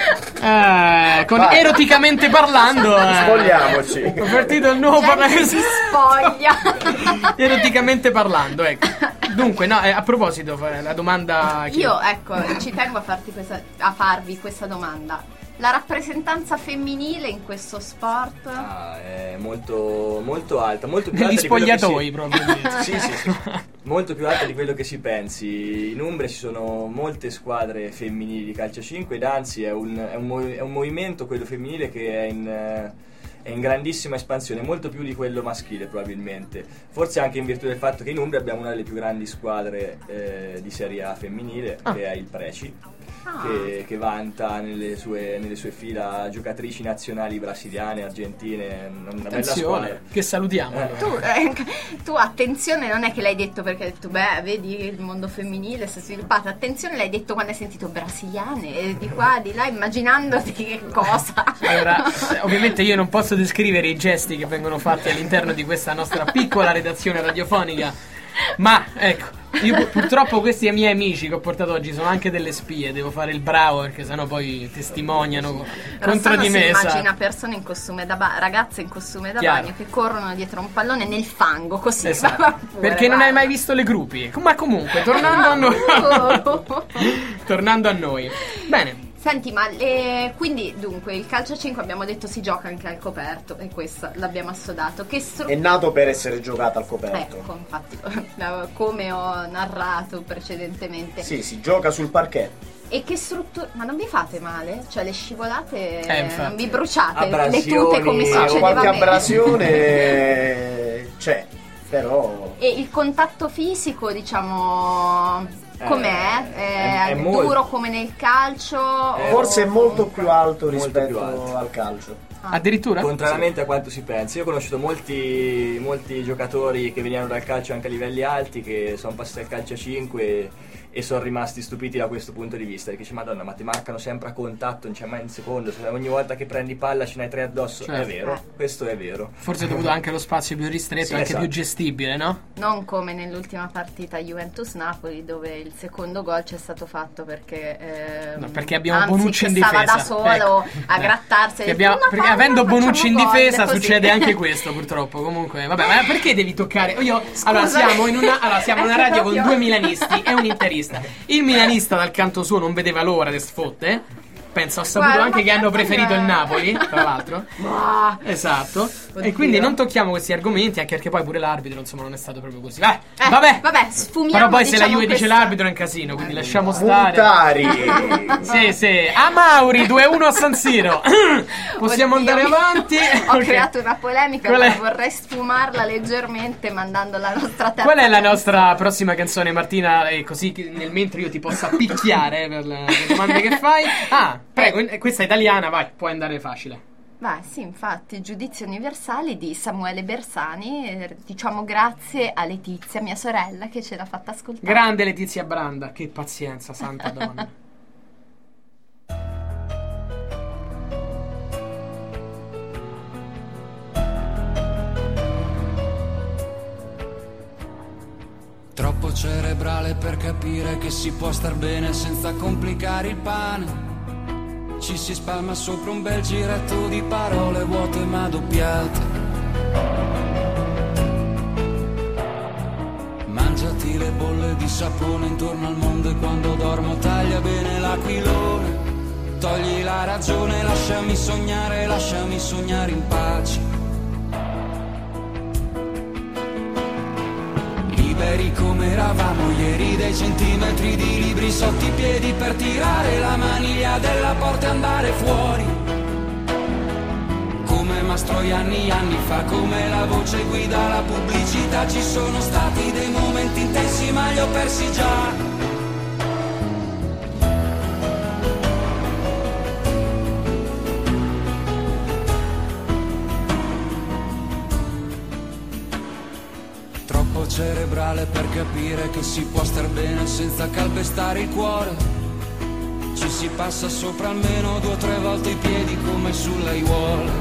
Eh, con Vai. eroticamente parlando, eh. Spogliamoci. È partito il nuovo Gente Parlamento. si spoglia. Eroticamente parlando, ecco. Dunque, no, eh, a proposito, fa- la domanda. che- Io, ecco, ci tengo a, farti questa, a farvi questa domanda. La rappresentanza femminile in questo sport? Ah, è molto, molto alta, molto più Negli alta di quello che spogliatoi, si- probabilmente. Sì, sì, sì. Molto più alta di quello che si pensi. In Umbria ci sono molte squadre femminili di calcio a cinque ed anzi è un, è un, movi- è un movimento, quello femminile, che è in, eh, è in grandissima espansione, molto più di quello maschile probabilmente. Forse anche in virtù del fatto che in Umbria abbiamo una delle più grandi squadre eh, di Serie A femminile, Ah. che è il Preci. Ah. Che, che vanta nelle sue, nelle sue fila giocatrici nazionali brasiliane, argentine, una bella Attenzione, squadra. che salutiamo. Eh. Tu, eh, tu attenzione, non è che l'hai detto perché hai detto, beh, vedi il mondo femminile si è sviluppato. Attenzione, l'hai detto quando hai sentito brasiliane, e di qua, di là, immaginandoti che cosa. Allora, eh, ovviamente io non posso descrivere i gesti che vengono fatti all'interno di questa nostra piccola redazione radiofonica, ma ecco, io pu- purtroppo questi miei amici che ho portato oggi sono anche delle spie, devo fare il bravo perché sennò poi testimoniano contro Rossano di me. si sa. immagina persone in costume da bagno, ragazze in costume da Chiaro. bagno che corrono dietro un pallone nel fango, così. Esatto. va pure, Perché non hai guarda. mai visto le gruppi. Ma comunque, tornando a noi. Oh. tornando a noi. Bene. Senti, ma le- quindi dunque il calcio a cinque abbiamo detto si gioca anche al coperto e questo l'abbiamo assodato. Che stru- È nato per essere giocato al coperto. Ecco, infatti, come ho narrato precedentemente. Sì, si gioca sul parquet. E che struttura... Ma non vi fate male? Cioè le scivolate Eh, infatti. non vi bruciate le Abrasioni. tute come Sì, Ah, succedeva qualche a me? abrasione c'è, però E il contatto fisico, diciamo, com'è? Eh, È, è- è molto- duro come nel calcio? Eh, forse è o molto comunque- più alto Molto rispetto più alto. al calcio. Addirittura? Contrariamente a quanto si pensa, io ho conosciuto molti, molti giocatori che venivano dal calcio anche a livelli alti, che sono passati al calcio a cinque e sono rimasti stupiti da questo punto di vista, perché dice madonna, ma ti marcano sempre a contatto, non c'è mai un secondo, se ogni volta che prendi palla ce n'hai tre addosso. Certo. È vero, questo è vero. Forse è dovuto anche allo spazio più ristretto, Sì, anche esatto. più gestibile, no? Non come nell'ultima partita Juventus-Napoli, dove il secondo gol c'è stato fatto perché ehm, No, perché abbiamo Hamsik Bonucci in stava difesa. da solo Ecco. a grattarsi. Che e abbiamo- detto, "Una perché palla, avendo facciamo Bonucci in gol", difesa così. succede anche questo, purtroppo. Comunque, vabbè, ma perché devi toccare? Io, allora, Scusa. siamo in una, allora, siamo in una È che radio proprio- con due milanisti e un interista. Il milanista dal canto suo non vedeva l'ora di sfotte. penso, ho saputo Guarda, anche ma che hanno cazzo preferito il è? Napoli, tra l'altro. Ma- Esatto. Oddio. E quindi non tocchiamo questi argomenti, anche perché poi pure l'arbitro, insomma, non è stato proprio così. Eh, Eh, vabbè. vabbè, sfumiamo, Però poi se la diciamo, Juve dice questa- l'arbitro è un casino, quindi lasciamo stare. Puntari. Sì, sì. A Mauri due a uno a San Siro. Possiamo Oddio, andare mi- avanti. Ho Ok. creato una polemica, Qual ma è? vorrei sfumarla leggermente mandando la nostra terza. Qual è la nostra prossima canzone, Martina? E così che nel mentre io ti possa picchiare per le le domande che fai. Ah, prego, in- questa è italiana, vai, puoi andare facile. Vai, sì, infatti, Giudizi universali di Samuele Bersani. eh, Diciamo grazie a Letizia, mia sorella, che ce l'ha fatta ascoltare. Grande Letizia Branda, che pazienza, santa donna. Troppo cerebrale per capire che si può star bene senza complicare il pane. Ci si spalma sopra un bel giretto di parole vuote ma doppiate. Mangiati le bolle di sapone intorno al mondo e quando dormo taglia bene l'aquilone. Togli la ragione, lasciami sognare, lasciami sognare in pace. Liberi come eravamo ieri, dei centimetri di libri sotto i piedi per tirare la maniglia della porta e andare fuori. Come Mastroianni anni fa, come la voce guida la pubblicità. Ci sono stati dei momenti intensi ma li ho persi già. Troppo cerebrale per capire che si può star bene senza calpestare il cuore. Ci si passa sopra almeno due o tre volte i piedi come sulle aiuole.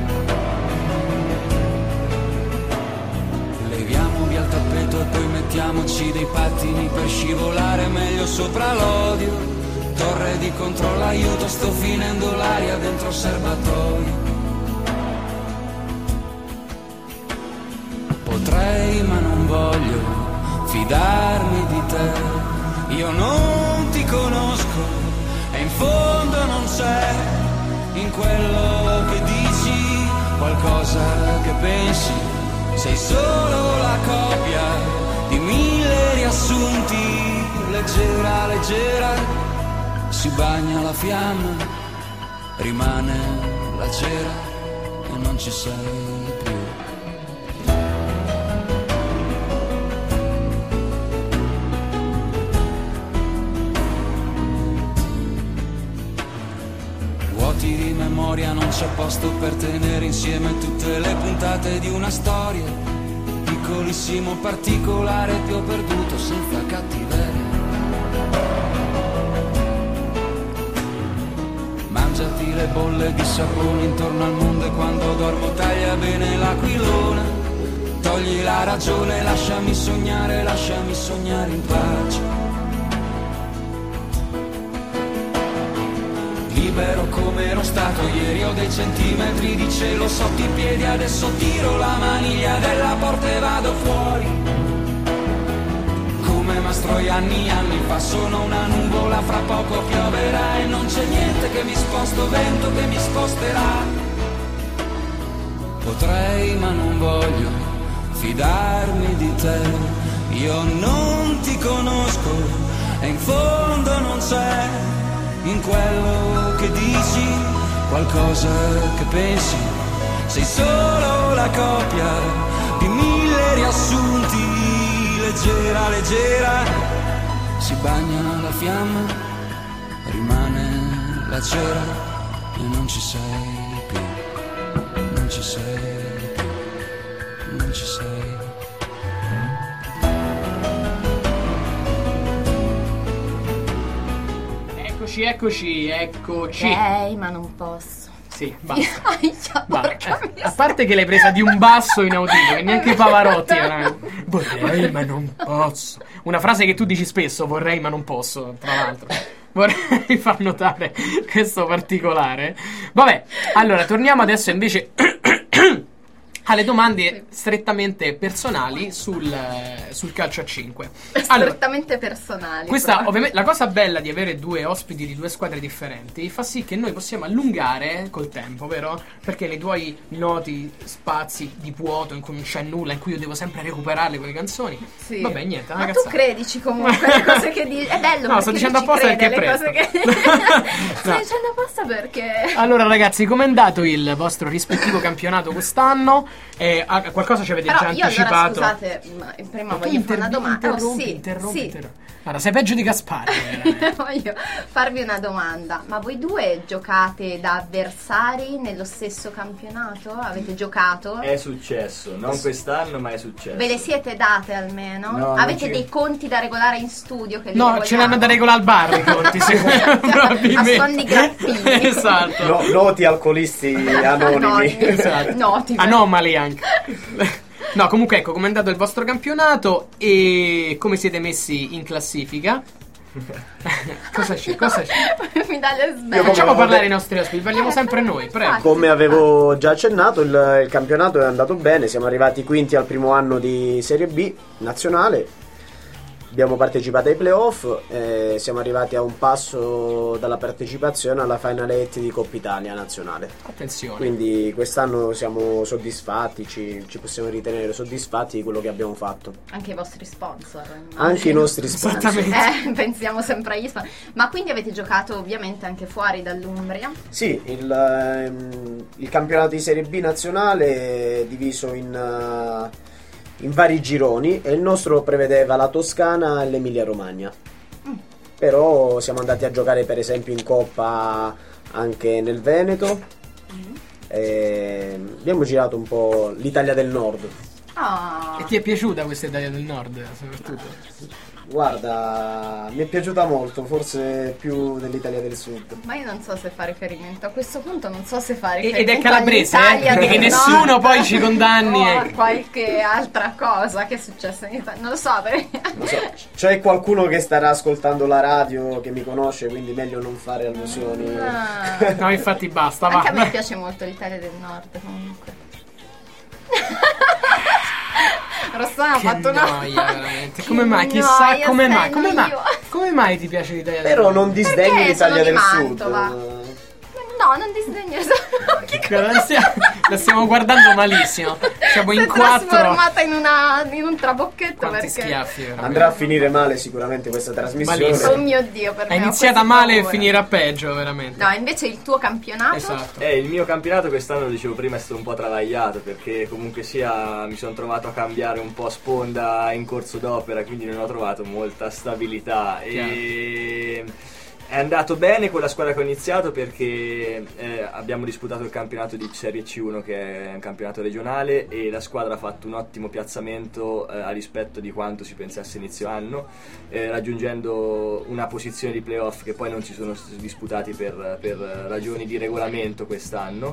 Leviamo via il tappeto e poi mettiamoci dei pattini per scivolare meglio sopra l'odio. Torre di controllo, aiuto, sto finendo l'aria dentro il serbatoio. Potrei ma non voglio fidarmi di te. Io non ti conosco e in fondo non c'è in quello che dici qualcosa che pensi. Sei solo la copia di mille riassunti. Leggera, leggera, si bagna la fiamma, rimane la cera e non ci sei più. Vuoti di memoria, non c'è posto per tenere insieme tutte le puntate di una storia. Piccolissimo particolare, ti ho perduto senza cattiveria. Mangiati le bolle di sapone intorno al mondo e quando dormo taglia bene l'aquilone. Togli la ragione, lasciami sognare, lasciami sognare in pace. Libero come ero stato ieri, ho dei centimetri di cielo sotto i piedi. Adesso tiro la maniglia della porta e vado fuori. Come Mastroianni anni fa, sono una nuvola, fra poco pioverà e non c'è niente che mi sposto, vento che mi sposterà. Potrei ma non voglio fidarmi di te. Io non ti conosco e in fondo non c'è in quello che dici qualcosa che pensi. Sei solo la copia di mille riassunti. Leggera, leggera, si bagna la fiamma, rimane la cera e non ci sei più. Non ci sei più. Non ci sei. Eccoci, eccoci, eccoci. Ok, ma non posso. Sì, basta. Aia, Va, porca eh, mia. a parte che l'hai presa di un basso inaudito, che neanche Pavarotti veramente. Vorrei ma non posso. Una frase che tu dici spesso, vorrei ma non posso, tra l'altro. Vorrei far notare questo particolare. Vabbè, allora torniamo adesso invece alle domande strettamente personali sul, sul calcio a cinque. Allora, Strettamente personali. questa, proprio. ovviamente, la cosa bella di avere due ospiti di due squadre differenti fa sì che noi possiamo allungare col tempo, vero? Perché nei tuoi noti spazi di vuoto in cui non c'è nulla, in cui io devo sempre recuperarle quelle canzoni. Sì. Vabbè, niente, Ma una tu cazzata. credici comunque alle cose che dici? È bello. No, sto perché dicendo tu ci apposta credi perché è alle cose presto. che... Sto No. dicendo apposta perché... Allora ragazzi, com'è andato il vostro rispettivo campionato quest'anno? Eh, ah, qualcosa ci avete Però già io allora, anticipato? scusate, ma prima Ma tu voglio fare una intervi- domanda. Oh, interrompi, sì, interrompi, sì. interrompi. Guarda, sei peggio di Gaspari, veramente. Voglio farvi una domanda. Ma voi due giocate da avversari nello stesso campionato? Avete giocato? È successo, non quest'anno, ma è successo. Ve le siete date almeno? No, non Avete ci- dei conti da regolare in studio? Che li No, regoliamo? ce l'hanno da regolare al bar i conti, sì, probabilmente. A suon di grappini. Esatto. No- noti alcolisti anonimi. Anonimi. Esatto. Noti. Anomali anche. No, comunque ecco, com'è andato il vostro campionato e come siete messi in classifica? Cosa c'è? Cosa c'è? Mi dà le Io sbelle. come Facciamo avevo parlare de- i nostri ospiti, parliamo sempre noi, prego. Come avevo già accennato, il, il campionato è andato bene, siamo arrivati quinti al primo anno di Serie B nazionale, abbiamo partecipato ai playoff, eh, siamo arrivati a un passo dalla partecipazione alla Final Eight di Coppa Italia nazionale. Attenzione. Quindi quest'anno siamo soddisfatti, ci, ci possiamo ritenere soddisfatti di quello che abbiamo fatto. Anche i vostri sponsor. immagino. Anche i nostri sponsor. Esattamente. Eh, pensiamo sempre agli sponsor. Ma quindi avete giocato ovviamente anche fuori dall'Umbria? Sì, il, ehm, il campionato di Serie B nazionale è diviso in, eh, in vari gironi e il nostro prevedeva la Toscana e l'Emilia Romagna. Però siamo andati a giocare per esempio in Coppa anche nel Veneto. E abbiamo girato un po' l'Italia del Nord. Ah. E ti è piaciuta questa Italia del Nord, soprattutto? Guarda, mi è piaciuta molto, forse più dell'Italia del Sud. Ma io non so se fa riferimento. A questo punto non so se fa E- riferimento ed è calabrese, all'Italia eh? Quindi del che nessuno Nord poi ci condanni, o eh. a qualche altra cosa che è successa in Italia. Non lo so, perché... Non so, c'è qualcuno che starà ascoltando la radio che mi conosce, quindi meglio non fare allusioni. Ah. No, infatti basta, va. Anche a me piace molto l'Italia del Nord comunque. Rossana ha Che fatto una noia, veramente. Che Come mai? Chissà noia, come mai? sei Come mai? noiosa. Come mai ti piace l'Italia del Però Nord? non disdegni Perché l'Italia sono del di Sud. Mantova. No, non disdegno. Che Guarda, La stiamo, la stiamo guardando malissimo. Siamo si in è quattro. trasformata in, una, in un trabocchetto Quanti perché... schiaffi, veramente. Andrà a finire male sicuramente questa trasmissione. Malissimo. Oh mio Dio, per È me ho iniziata questa male e paura. finirà peggio, veramente. No, invece il tuo campionato? Esatto. Eh, il mio campionato quest'anno, lo dicevo prima, è stato un po' travagliato perché comunque sia mi sono trovato a cambiare un po' sponda in corso d'opera, quindi non ho trovato molta stabilità e è andato bene con la squadra che ho iniziato perché eh, abbiamo disputato il campionato di Serie C uno, che è un campionato regionale, e la squadra ha fatto un ottimo piazzamento eh, a rispetto di quanto si pensasse inizio anno, eh, raggiungendo una posizione di playoff che poi non si sono disputati per, per ragioni di regolamento quest'anno.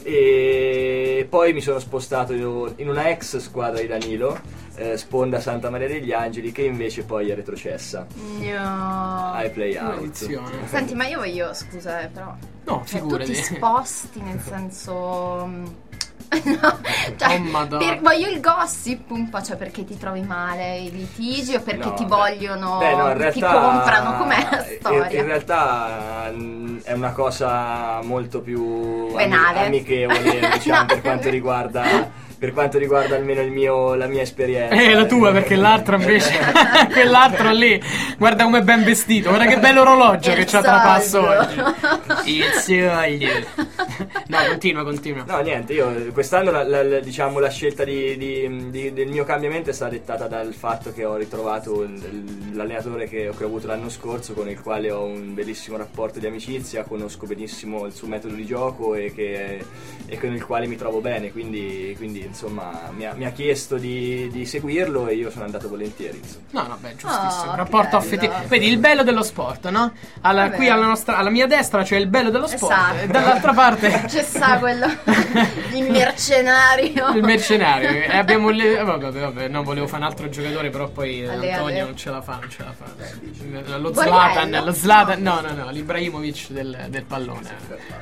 E poi mi sono spostato in una ex squadra di Danilo, eh, Sponda Santa Maria degli Angeli, che invece poi è retrocessa No. ai play-out. Maledizione. Senti, ma io voglio, scusa, eh, però... No, Cioè, tu figurati. ti sposti, nel senso... mm, no, cioè, Oh, Madonna. per- voglio il gossip un po', cioè perché ti trovi male i litigi o perché No, ti beh. vogliono, Beh, no, in ti realtà- comprano, com'è la in- storia? In, realtà mm, è una cosa molto più ami- Venale. amichevole, diciamo, No. per quanto riguarda per quanto riguarda almeno il mio, la mia esperienza. Eh, la tua, perché l'altro invece, quell'altro lì, guarda come è ben vestito, guarda che bello orologio Il che c'ha tra passo soldo. oggi. Il soldo. No, continua, continua. No, niente, io quest'anno la, la- la- diciamo la scelta di, di- di- del mio cambiamento è stata dettata dal fatto che ho ritrovato il- l'allenatore che, che ho avuto l'anno scorso, con il quale ho un bellissimo rapporto di amicizia, conosco benissimo il suo metodo di gioco e, che, e con il quale mi trovo bene, quindi, quindi insomma mi ha, mi ha chiesto di, di seguirlo e io sono andato volentieri, insomma. No, no, beh, giustissimo. Oh, Un rapporto che affettivo. bello. Vedi il bello dello sport, no? Alla- Vabbè. qui alla, nostra, alla mia destra c'è il bello dello sport, Esatto. e dall'altra parte C'è sta quello, il mercenario. il mercenario. E abbiamo le... eh, vabbè, vabbè, non volevo fare un altro giocatore, però poi eh, Ale, Antonio ale. non ce la fa, non ce la fa. Lo Borriello? Zlatan, lo Zlatan, no, no, no, l'Ibrahimovic del, del pallone.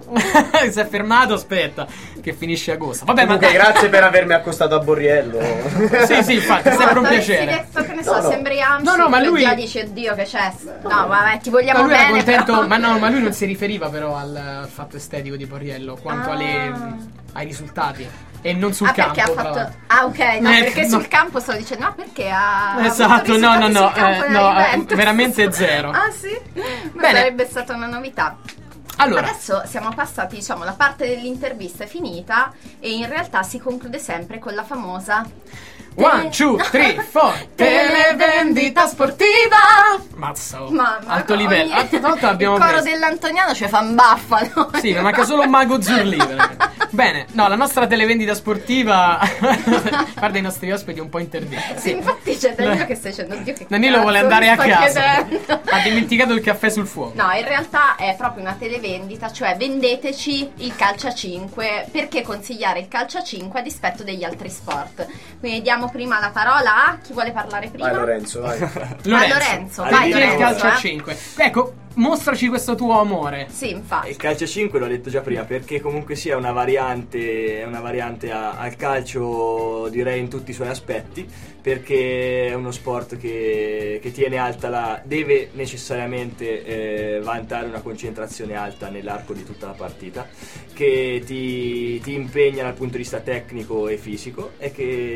Si è fermato, aspetta, che finisce agosto. Vabbè, Comunque, ma grazie per avermi accostato a Borriello. Sì, sì, infatti, è sempre un Avresti piacere. detto, che ne so, No, no. sembri Amsi, No, no, ma lui- già dice Dio che c'è. No, vabbè, ti Ma vogliamo lui era bene, contento, però. ma no, ma lui non si riferiva però al, al fatto estetico di Borriello, quanto Ah. alle, ai risultati e non sul Ah, campo. perché ha tra fatto. l'altro. Ah, ok, no, Eh, perché no. sul campo stavo dicendo, no, perché ha. ha Esatto, avuto no, no, risultati no, sul campo eh, nella no, eh, Juventus. veramente zero. Ah, sì? Bene. Sarebbe stata una novità. Allora, Adesso siamo passati, diciamo, la parte dell'intervista è finita e in realtà si conclude sempre con la famosa one, two, three, four. Televendita sportiva. Mazza, oh. Ma- ma alto ogni- livello. Alto, tanto abbiamo il coro preso. dell'Antoniano ci fa un baffalo. Sì, ma manca solo un mago Zurli. veramente. Bene, no, la nostra televendita sportiva. Guarda i nostri ospiti un po' interdetti. Sì, infatti c'è Danilo che stai dicendo, Dio, che Danilo cazzo vuole andare mi a sta casa. chiedendo? Ha dimenticato il caffè sul fuoco. No, in realtà è proprio una televendita, cioè vendeteci il calcio a cinque. Perché consigliare il calcio a cinque a dispetto degli altri sport? Quindi diamo prima la parola a chi vuole parlare prima. Vai Lorenzo, vai. Lorenzo, Ah, Lorenzo, vai, vai, il Lorenzo, calcio a eh. cinque. Ecco, mostraci questo tuo amore. Sì, infatti. Il calcio a cinque l'ho detto già prima, perché comunque sia una variante, è una variante a- al calcio, direi in tutti i suoi aspetti, perché è uno sport che, che tiene alta la, deve necessariamente eh, vantare una concentrazione alta nell'arco di tutta la partita, che ti, ti impegna dal punto di vista tecnico e fisico, e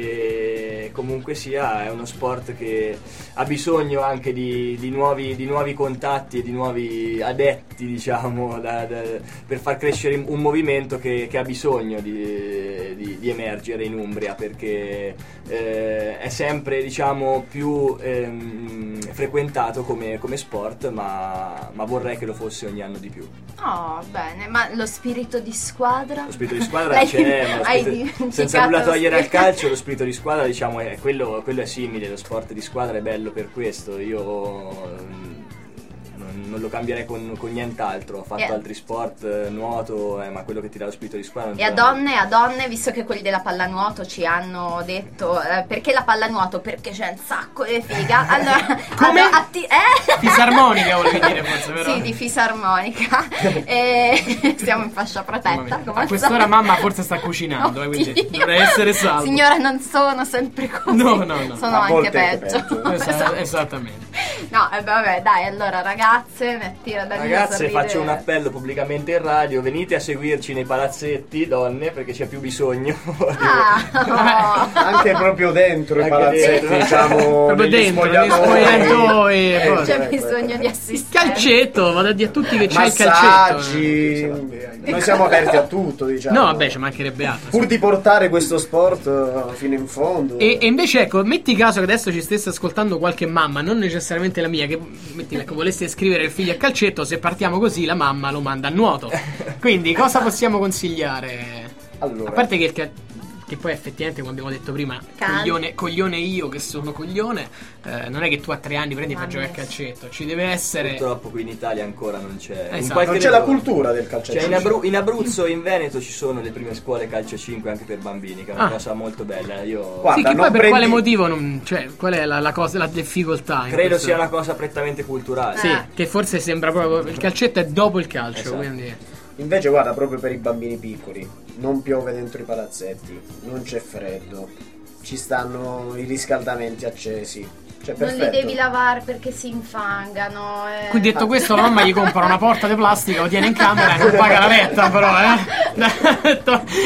che comunque sia è uno sport che ha bisogno anche di, di nuovi, di nuovi contatti e di nuovi adepti, diciamo, da- da- per far crescere un movimento che, che ha bisogno di, di- di emergere in Umbria, perché eh, è sempre, diciamo, più ehm, frequentato come, come sport, ma, ma vorrei che lo fosse ogni anno di più. Oh, bene, ma lo spirito di squadra? Lo spirito di squadra L'hai- c'è, ma lo hai spirito- dimenticato senza nulla lo togliere al spirito. calcio, lo spirito di squadra, diciamo, è quello, quello è simile. Lo sport di squadra è bello per questo. Io mm, non, non lo cambierei con, con nient'altro. Ho fatto E- altri sport, eh, nuoto, eh, ma quello che ti dà lo spirito di squadra non E a te lo- donne, a donne, visto che quelli della pallanuoto ci hanno detto eh, perché la pallanuoto? Perché c'è un sacco di figa. Allora, Come? allora, atti- eh? Fisarmonica volevi dire forse, vero? Sì, di fisarmonica. E siamo in fascia Mamma protetta. mia. come A al quest'ora solito. mamma forse sta cucinando, eh, quindi Oddio. dovrei essere salvo. Signora, non sono sempre così. No, no, no. Sono A anche volte anche peggio. peggio. Esa- Esatto. Esattamente. No, eh, vabbè, dai, allora ragazze, metti da Ragazze, faccio un appello pubblicamente in radio: venite a seguirci nei palazzetti, donne, perché c'è più bisogno. Ah, oh. Anche proprio dentro i Anche palazzetti, dentro. diciamo, Proprio negli dentro, negli spogliatoi. spogliatoi e Eh, poi- C'è ecco, bisogno ecco. di Il assistenza. calcetto, vado a dire a tutti che c'è il calcetto. Massaggi. Noi siamo aperti a tutto, diciamo. No, vabbè, ci mancherebbe altro. Pur di portare questo sport eh, fino in fondo. E, e invece ecco, metti caso che adesso ci stesse ascoltando qualche mamma, non necessariamente la mia, che metti, ecco, volesse iscrivere il figlio a calcetto, se partiamo così la mamma lo manda a nuoto. Quindi cosa possiamo consigliare? Allora, A parte che il cal- che poi effettivamente, come abbiamo detto prima, Cal- coglione, coglione io che sono coglione, eh, non è che tu a tre anni prendi e fai Mamma giocare a mia. calcetto, ci deve essere. Purtroppo qui in Italia ancora non c'è. In Esatto. qualche non c'è la regione- cultura del calcio. Cioè in, Abru- in Abruzzo e in Veneto ci sono le prime scuole calcio cinque anche per bambini, che è una Ah. cosa molto bella. Io Guarda, Sì, che non poi per prendi- quale motivo non, cioè, qual è la, la cosa, la difficoltà? in credo questo? sia una cosa prettamente culturale. Sì, Eh. che forse sembra proprio il calcetto è dopo il calcio, Esatto. quindi Invece guarda, proprio per i bambini piccoli, non piove dentro i palazzetti, non c'è freddo, ci stanno i riscaldamenti accesi. Cioè, Non li perfetto. devi lavare perché si infangano. eh. Quindi detto questo, la mamma gli compra una porta di plastica, lo tiene in camera e non paga la retta, però, eh.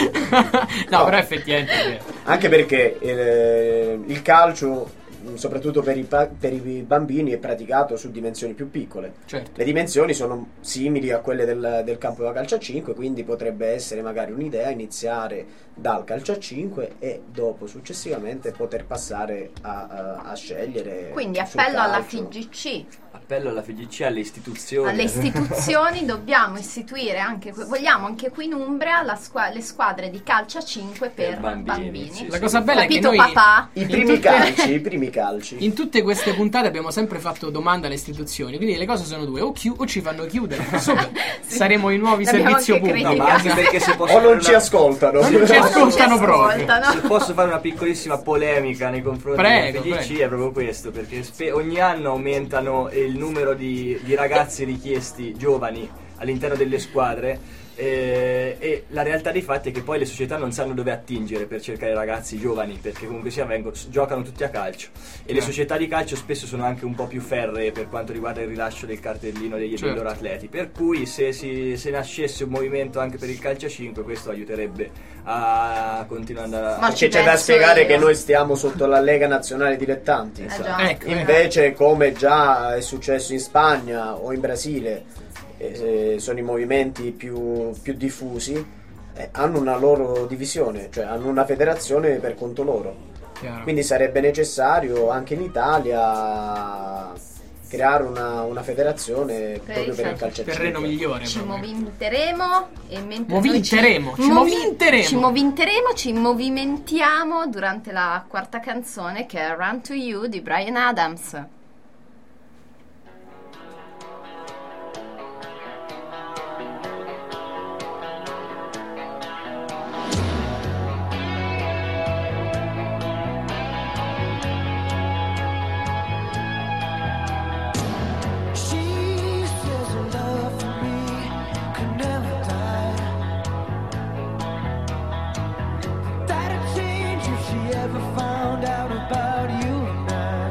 No, però effettivamente è vero. Anche perché eh, il calcio, soprattutto per i, pa- per i bambini, è praticato su dimensioni più piccole. Certo. Le dimensioni sono simili a quelle del, del campo da calcio a cinque, quindi potrebbe essere magari un'idea iniziare dal calcio a cinque e dopo successivamente poter passare a, a- a scegliere. Quindi sul appello alla calcio. F G C, Appello alla F G C, alle istituzioni. alle istituzioni, dobbiamo istituire anche, que- vogliamo anche qui in Umbria la squa- le squadre di calcio a cinque per, Per bambini, bambini. sì, La cosa bella Capito, è che noi papà? I in primi tutte- calci, i primi calci. In tutte queste puntate abbiamo sempre fatto domande alle istituzioni, quindi le cose sono due: o, chi- o ci fanno chiudere, insomma, saremo i nuovi L'abbiamo servizio anche pubblico. No, ma anche perché se posso O fare non ci una- ascoltano. Non ci Non ascoltano ci proprio. ascoltano. Se posso fare una piccolissima polemica nei confronti Prego, della F G C, prego. è proprio questo, perché spe- ogni anno aumentano il numero di, di ragazzi richiesti giovani all'interno delle squadre, E, e la realtà dei fatti è che poi le società non sanno dove attingere per cercare ragazzi giovani, perché comunque sia vengono, giocano tutti a calcio e le Certo. società di calcio spesso sono anche un po' più ferree per quanto riguarda il rilascio del cartellino degli, Certo. dei loro atleti, per cui se, si, se nascesse un movimento anche per il calcio a cinque questo aiuterebbe a continuare ad andare Ma a... ci Perché c'è da penso spiegare io. che noi stiamo sotto la Lega Nazionale Dilettanti. Eh già. Ecco, Invece, come già è successo in Spagna o in Brasile, eh, sono i movimenti più, più diffusi, eh, hanno una loro divisione, cioè hanno una federazione per conto loro. chiaro. Quindi sarebbe necessario anche in Italia creare una, una federazione proprio per il calcio a terreno cinque. migliore Ci proprio. movinteremo e mentre Movinteremo, noi ci movinteremo. ci movinteremo, ci movimentiamo durante la quarta canzone che è Run to You di Bryan Adams. She says her love for me could never die. That'd change if she ever found out about you and I.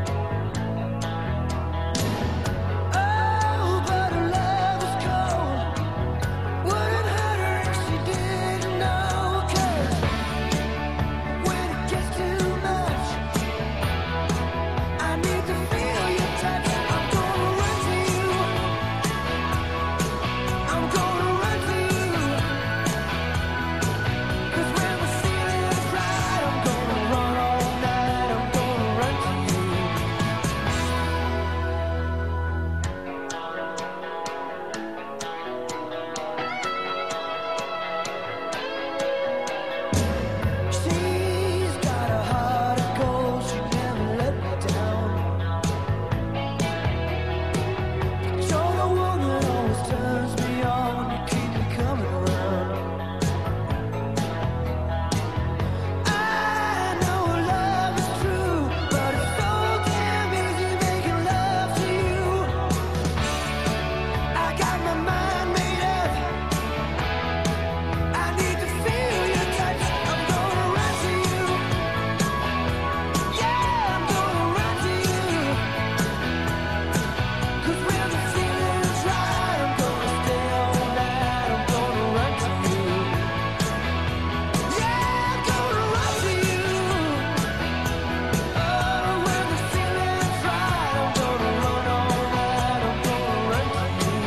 Oh, but her love is cold. Wouldn't hurt her if she didn't know. 'Cause when it gets too much, I need to feel your touch. I'm gonna run to you. I'm gonna run to you. 'Cause when the feeling's right, I'm gonna run all night. I'm gonna run to you. She's got a heart of gold. She never let me down. You're the one that always turns me on. You keep me coming around. I know love is true, but it's so damn easy making love to you. I got my mind made up. I need to feel your touch. I'm gonna run to you. Yeah, I'm gonna run to you. 'Cause when the feeling's right, I'm gonna stay all night. I'm gonna run to you. Yeah, I'm gonna run to you. Oh, when the feeling's right, I'm gonna run all night. I'm gonna run to you.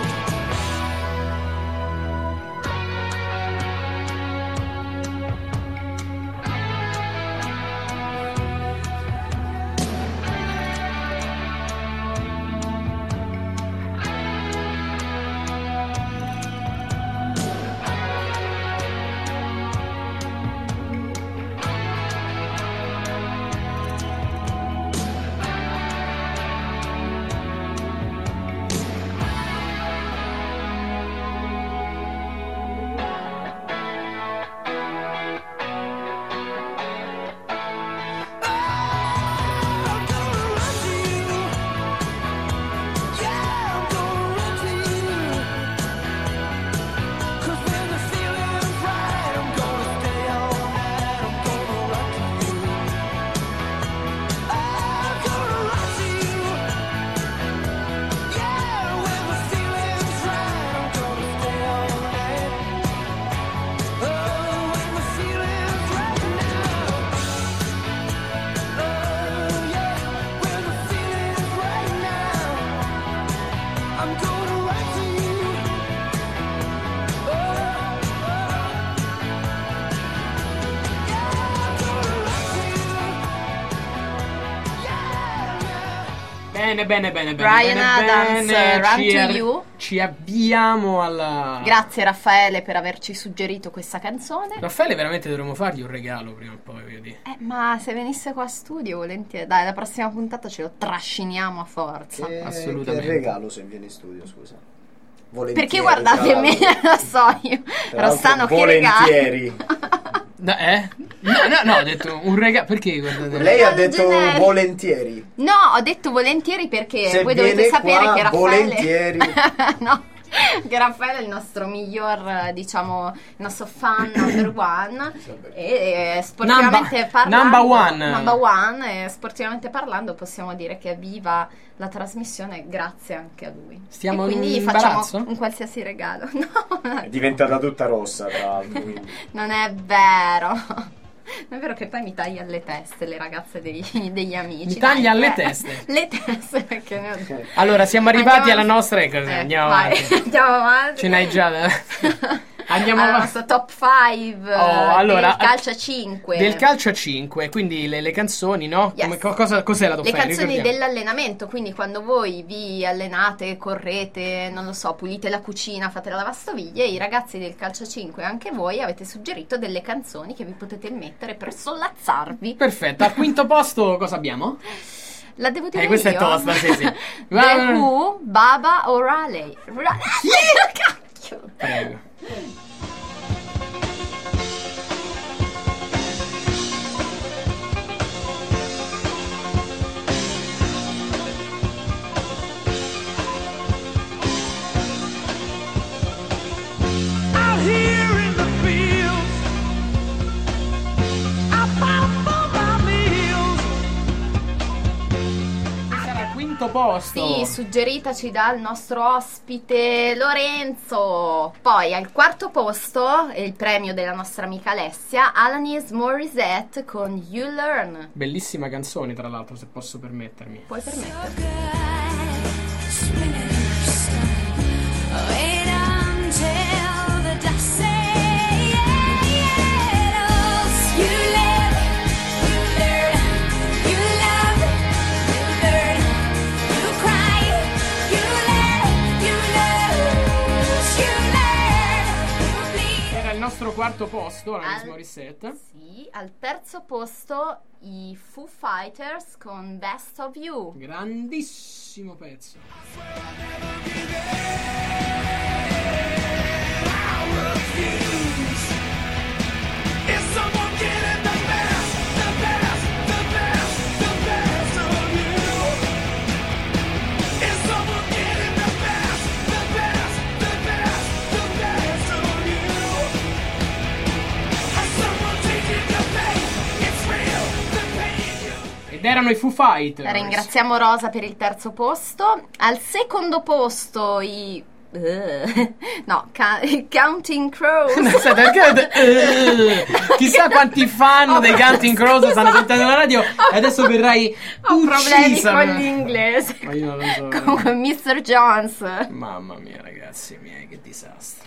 I'm gonna run to you. Yeah, I'm gonna run to you. 'Cause when the feeling's right, I'm gonna stay all night. I'm gonna run to you. I'm gonna run to you. Yeah, when the feeling's right, I'm gonna stay all night. Oh, when the feeling's right now. Oh yeah, when the feeling's right now, I'm gonna run to you. Oh, oh. Yeah, I'm gonna run to you. Yeah, yeah. Bene, bene, bene, bene. Bryan bene, Adams, bene. Run Ci to ar- You. Ci avviamo alla. Grazie Raffaele per averci suggerito questa canzone. Raffaele, veramente dovremmo fargli un regalo prima o poi, voglio dire. Eh, ma se venisse qua a studio, volentieri. Dai, la prossima puntata ce lo trasciniamo a forza. Che, Assolutamente. che regalo se viene in studio, scusa. Volentieri, Perché guardate tra me, l'altro. lo so io. Tra Rossano, l'altro, che regalo. volentieri. Da- eh? No, no, no, ho detto un regalo. Perché guardate? Lei ha regalo detto generico. volentieri. No, ho detto volentieri perché Se voi dovete viene sapere qua, che Raffaele volentieri. no. che Raffaele è il nostro miglior, eh, diciamo, il nostro fan number one. E eh, sportivamente Number- parlando, number one. number one, e sportivamente parlando possiamo dire che viva la trasmissione grazie anche a lui. Stiamo e quindi in facciamo imbarazzo? un qualsiasi regalo. No, È diventata tutta rossa, tra l'altro. quindi. non è vero. Non è vero che poi mi taglia alle teste le ragazze dei- degli amici. Mi taglia Dai, alle eh, teste? Le teste perché ne ho... Allora, siamo arrivati Andiamo- alla nostra... ecco, Eh, andiamo vai, avanti. andiamo avanti. Ce n'hai già... Andiamo Alla avanti. nostra top cinque Oh, allora, del calcio a cinque. Del calcio a cinque, quindi le, le canzoni, no? Yes. Come, co- cosa, cos'è la top Le five? canzoni Ricordiamo. dell'allenamento, quindi quando voi vi allenate, correte, non lo so, pulite la cucina, fate la lavastoviglie, i ragazzi del calcio a cinque, anche voi, avete suggerito delle canzoni che vi potete mettere per sollazzarvi. Perfetto, al quinto posto cosa abbiamo? La devo dire Eh, questa è io? tosta, sì, sì. The Who, Baba O'Reilly. Ra- Cacchio. Prego. Out here in the fields, I found for my meals. Questo era al quinto posto. Sì, suggeritaci dal nostro ospite Lorenzo. Poi al quarto posto, è il premio della nostra amica Alessia, Alanis Morissette con You Learn. Bellissima canzone, tra l'altro, se posso permettermi. Puoi permetterti. Era il nostro quarto posto, la Miss Al- Morissette. Sì, al terzo posto i Foo Fighters con Best of You. Grandissimo pezzo. Is someone getting the best, the best, the best, the best of you? Is someone getting the best, the best, the best, the best of you? Has someone taken the pain? It's real, the pain you. Ed erano i Foo Fighters. Ringraziamo Rosa per il terzo posto. Al secondo posto i... eh, no, ca- Counting Crows. Sai, perché- eh, chissà quanti fan Ho dei pro- Counting Crows stanno Scusa. sentendo la radio e adesso verrai Ho problemi uccisa. con l'inglese. Ma io non lo so. Comunque mister Jones. Mamma mia, ragazzi miei, che disastro.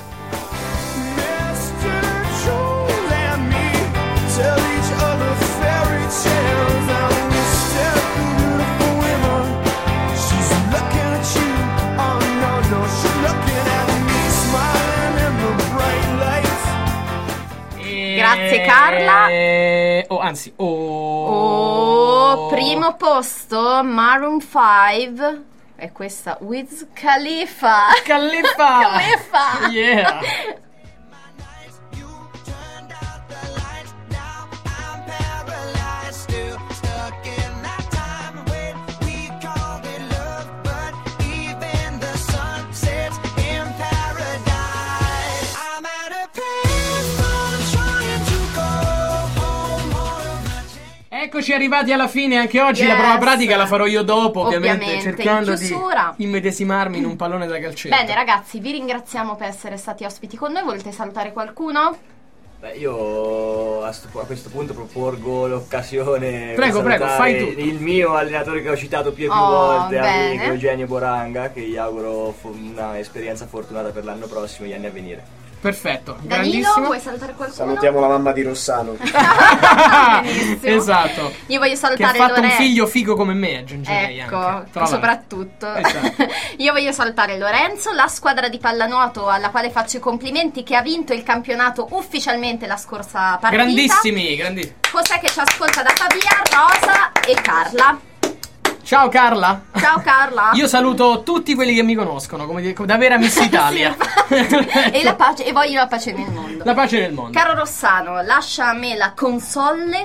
mister Jones and me tell each other fairy tales, and instead of the beautiful women, she's looking at you. Oh no, no, she's looking at me, smiling in the bright lights. E- Grazie, Carla. Oh, anzi, oh. Oh, primo posto Maroon cinque. E questa Wiz Khalifa. Khalifa. Khalifa. Yeah. You turned out the lights, now I'm paralyzed, still stuck in that time when we called it love, but even the sun sets in paradise. I'm at a payphone trying to go home, all of my change. Eccoci arrivati alla fine anche oggi. La Yes. prova pratica la farò io dopo, ovviamente, Ovviamente, cercando in chiusura. di immedesimarmi in un pallone da calcetto. Bene ragazzi, vi ringraziamo per essere stati ospiti con noi. Volete salutare qualcuno? Beh, io a, sto- a questo punto proporgo l'occasione Prego, per prego, salutare fai tu. il mio allenatore che ho citato più e più Oh, volte, bene. amico Eugenio Boranga, che gli auguro fo- una esperienza fortunata per l'anno prossimo e gli anni a venire. Perfetto, Danilo, grandissimo. vuoi salutare qualcuno? Salutiamo la mamma di Rossano. Benissimo. Esatto. Io voglio Che ha salutare fatto un Lore- figlio figo come me, aggiungerei Ecco, anche. Tra l'altro. soprattutto. Esatto. Io voglio salutare Lorenzo, la squadra di pallanuoto alla quale faccio i complimenti, che ha vinto il campionato ufficialmente la scorsa partita. Grandissimi, grandissimi. José che ci ascolta da Pavia, Rosa e Carla. Ciao Carla. Ciao Carla. Io saluto tutti quelli che mi conoscono, come, di- come da vera Miss Italia. Sì, e la pace, e voglio la pace nel mondo. La pace nel mondo. Caro Rossano, lascia a me la console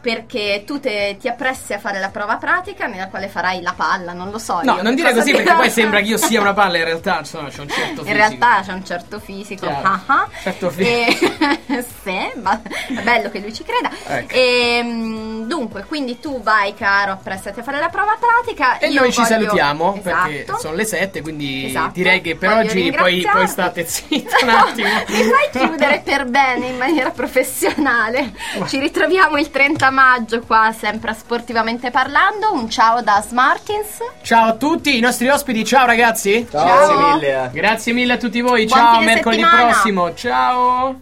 perché tu te, ti appressi a fare la prova pratica nella quale farai la palla, non lo so. No, io non che dire cosa così dirò. perché poi sembra che io sia una palla, in realtà insomma c'è un certo fisico. In realtà c'è un certo fisico. Chiaro. Ah ah. Certo fisico. E- sì, ma è bello che lui ci creda. Ecco. E, mm, dunque, quindi tu vai, caro, apprestati a fare la prova pratica. E Io noi ci voglio- salutiamo perché Esatto. sono le sette, quindi Esatto. direi che per Voglio oggi poi, ringraziarti. poi state zitti un attimo. Mi fai chiudere per bene in maniera professionale. Ci ritroviamo il trenta maggio qua, sempre a Sportivamente Parlando. Un ciao da Smartins. Ciao a tutti i nostri ospiti, ciao ragazzi. Ciao. Grazie mille. eh. Grazie mille a tutti voi, Buon ciao, fine mercoledì settimana. prossimo, ciao.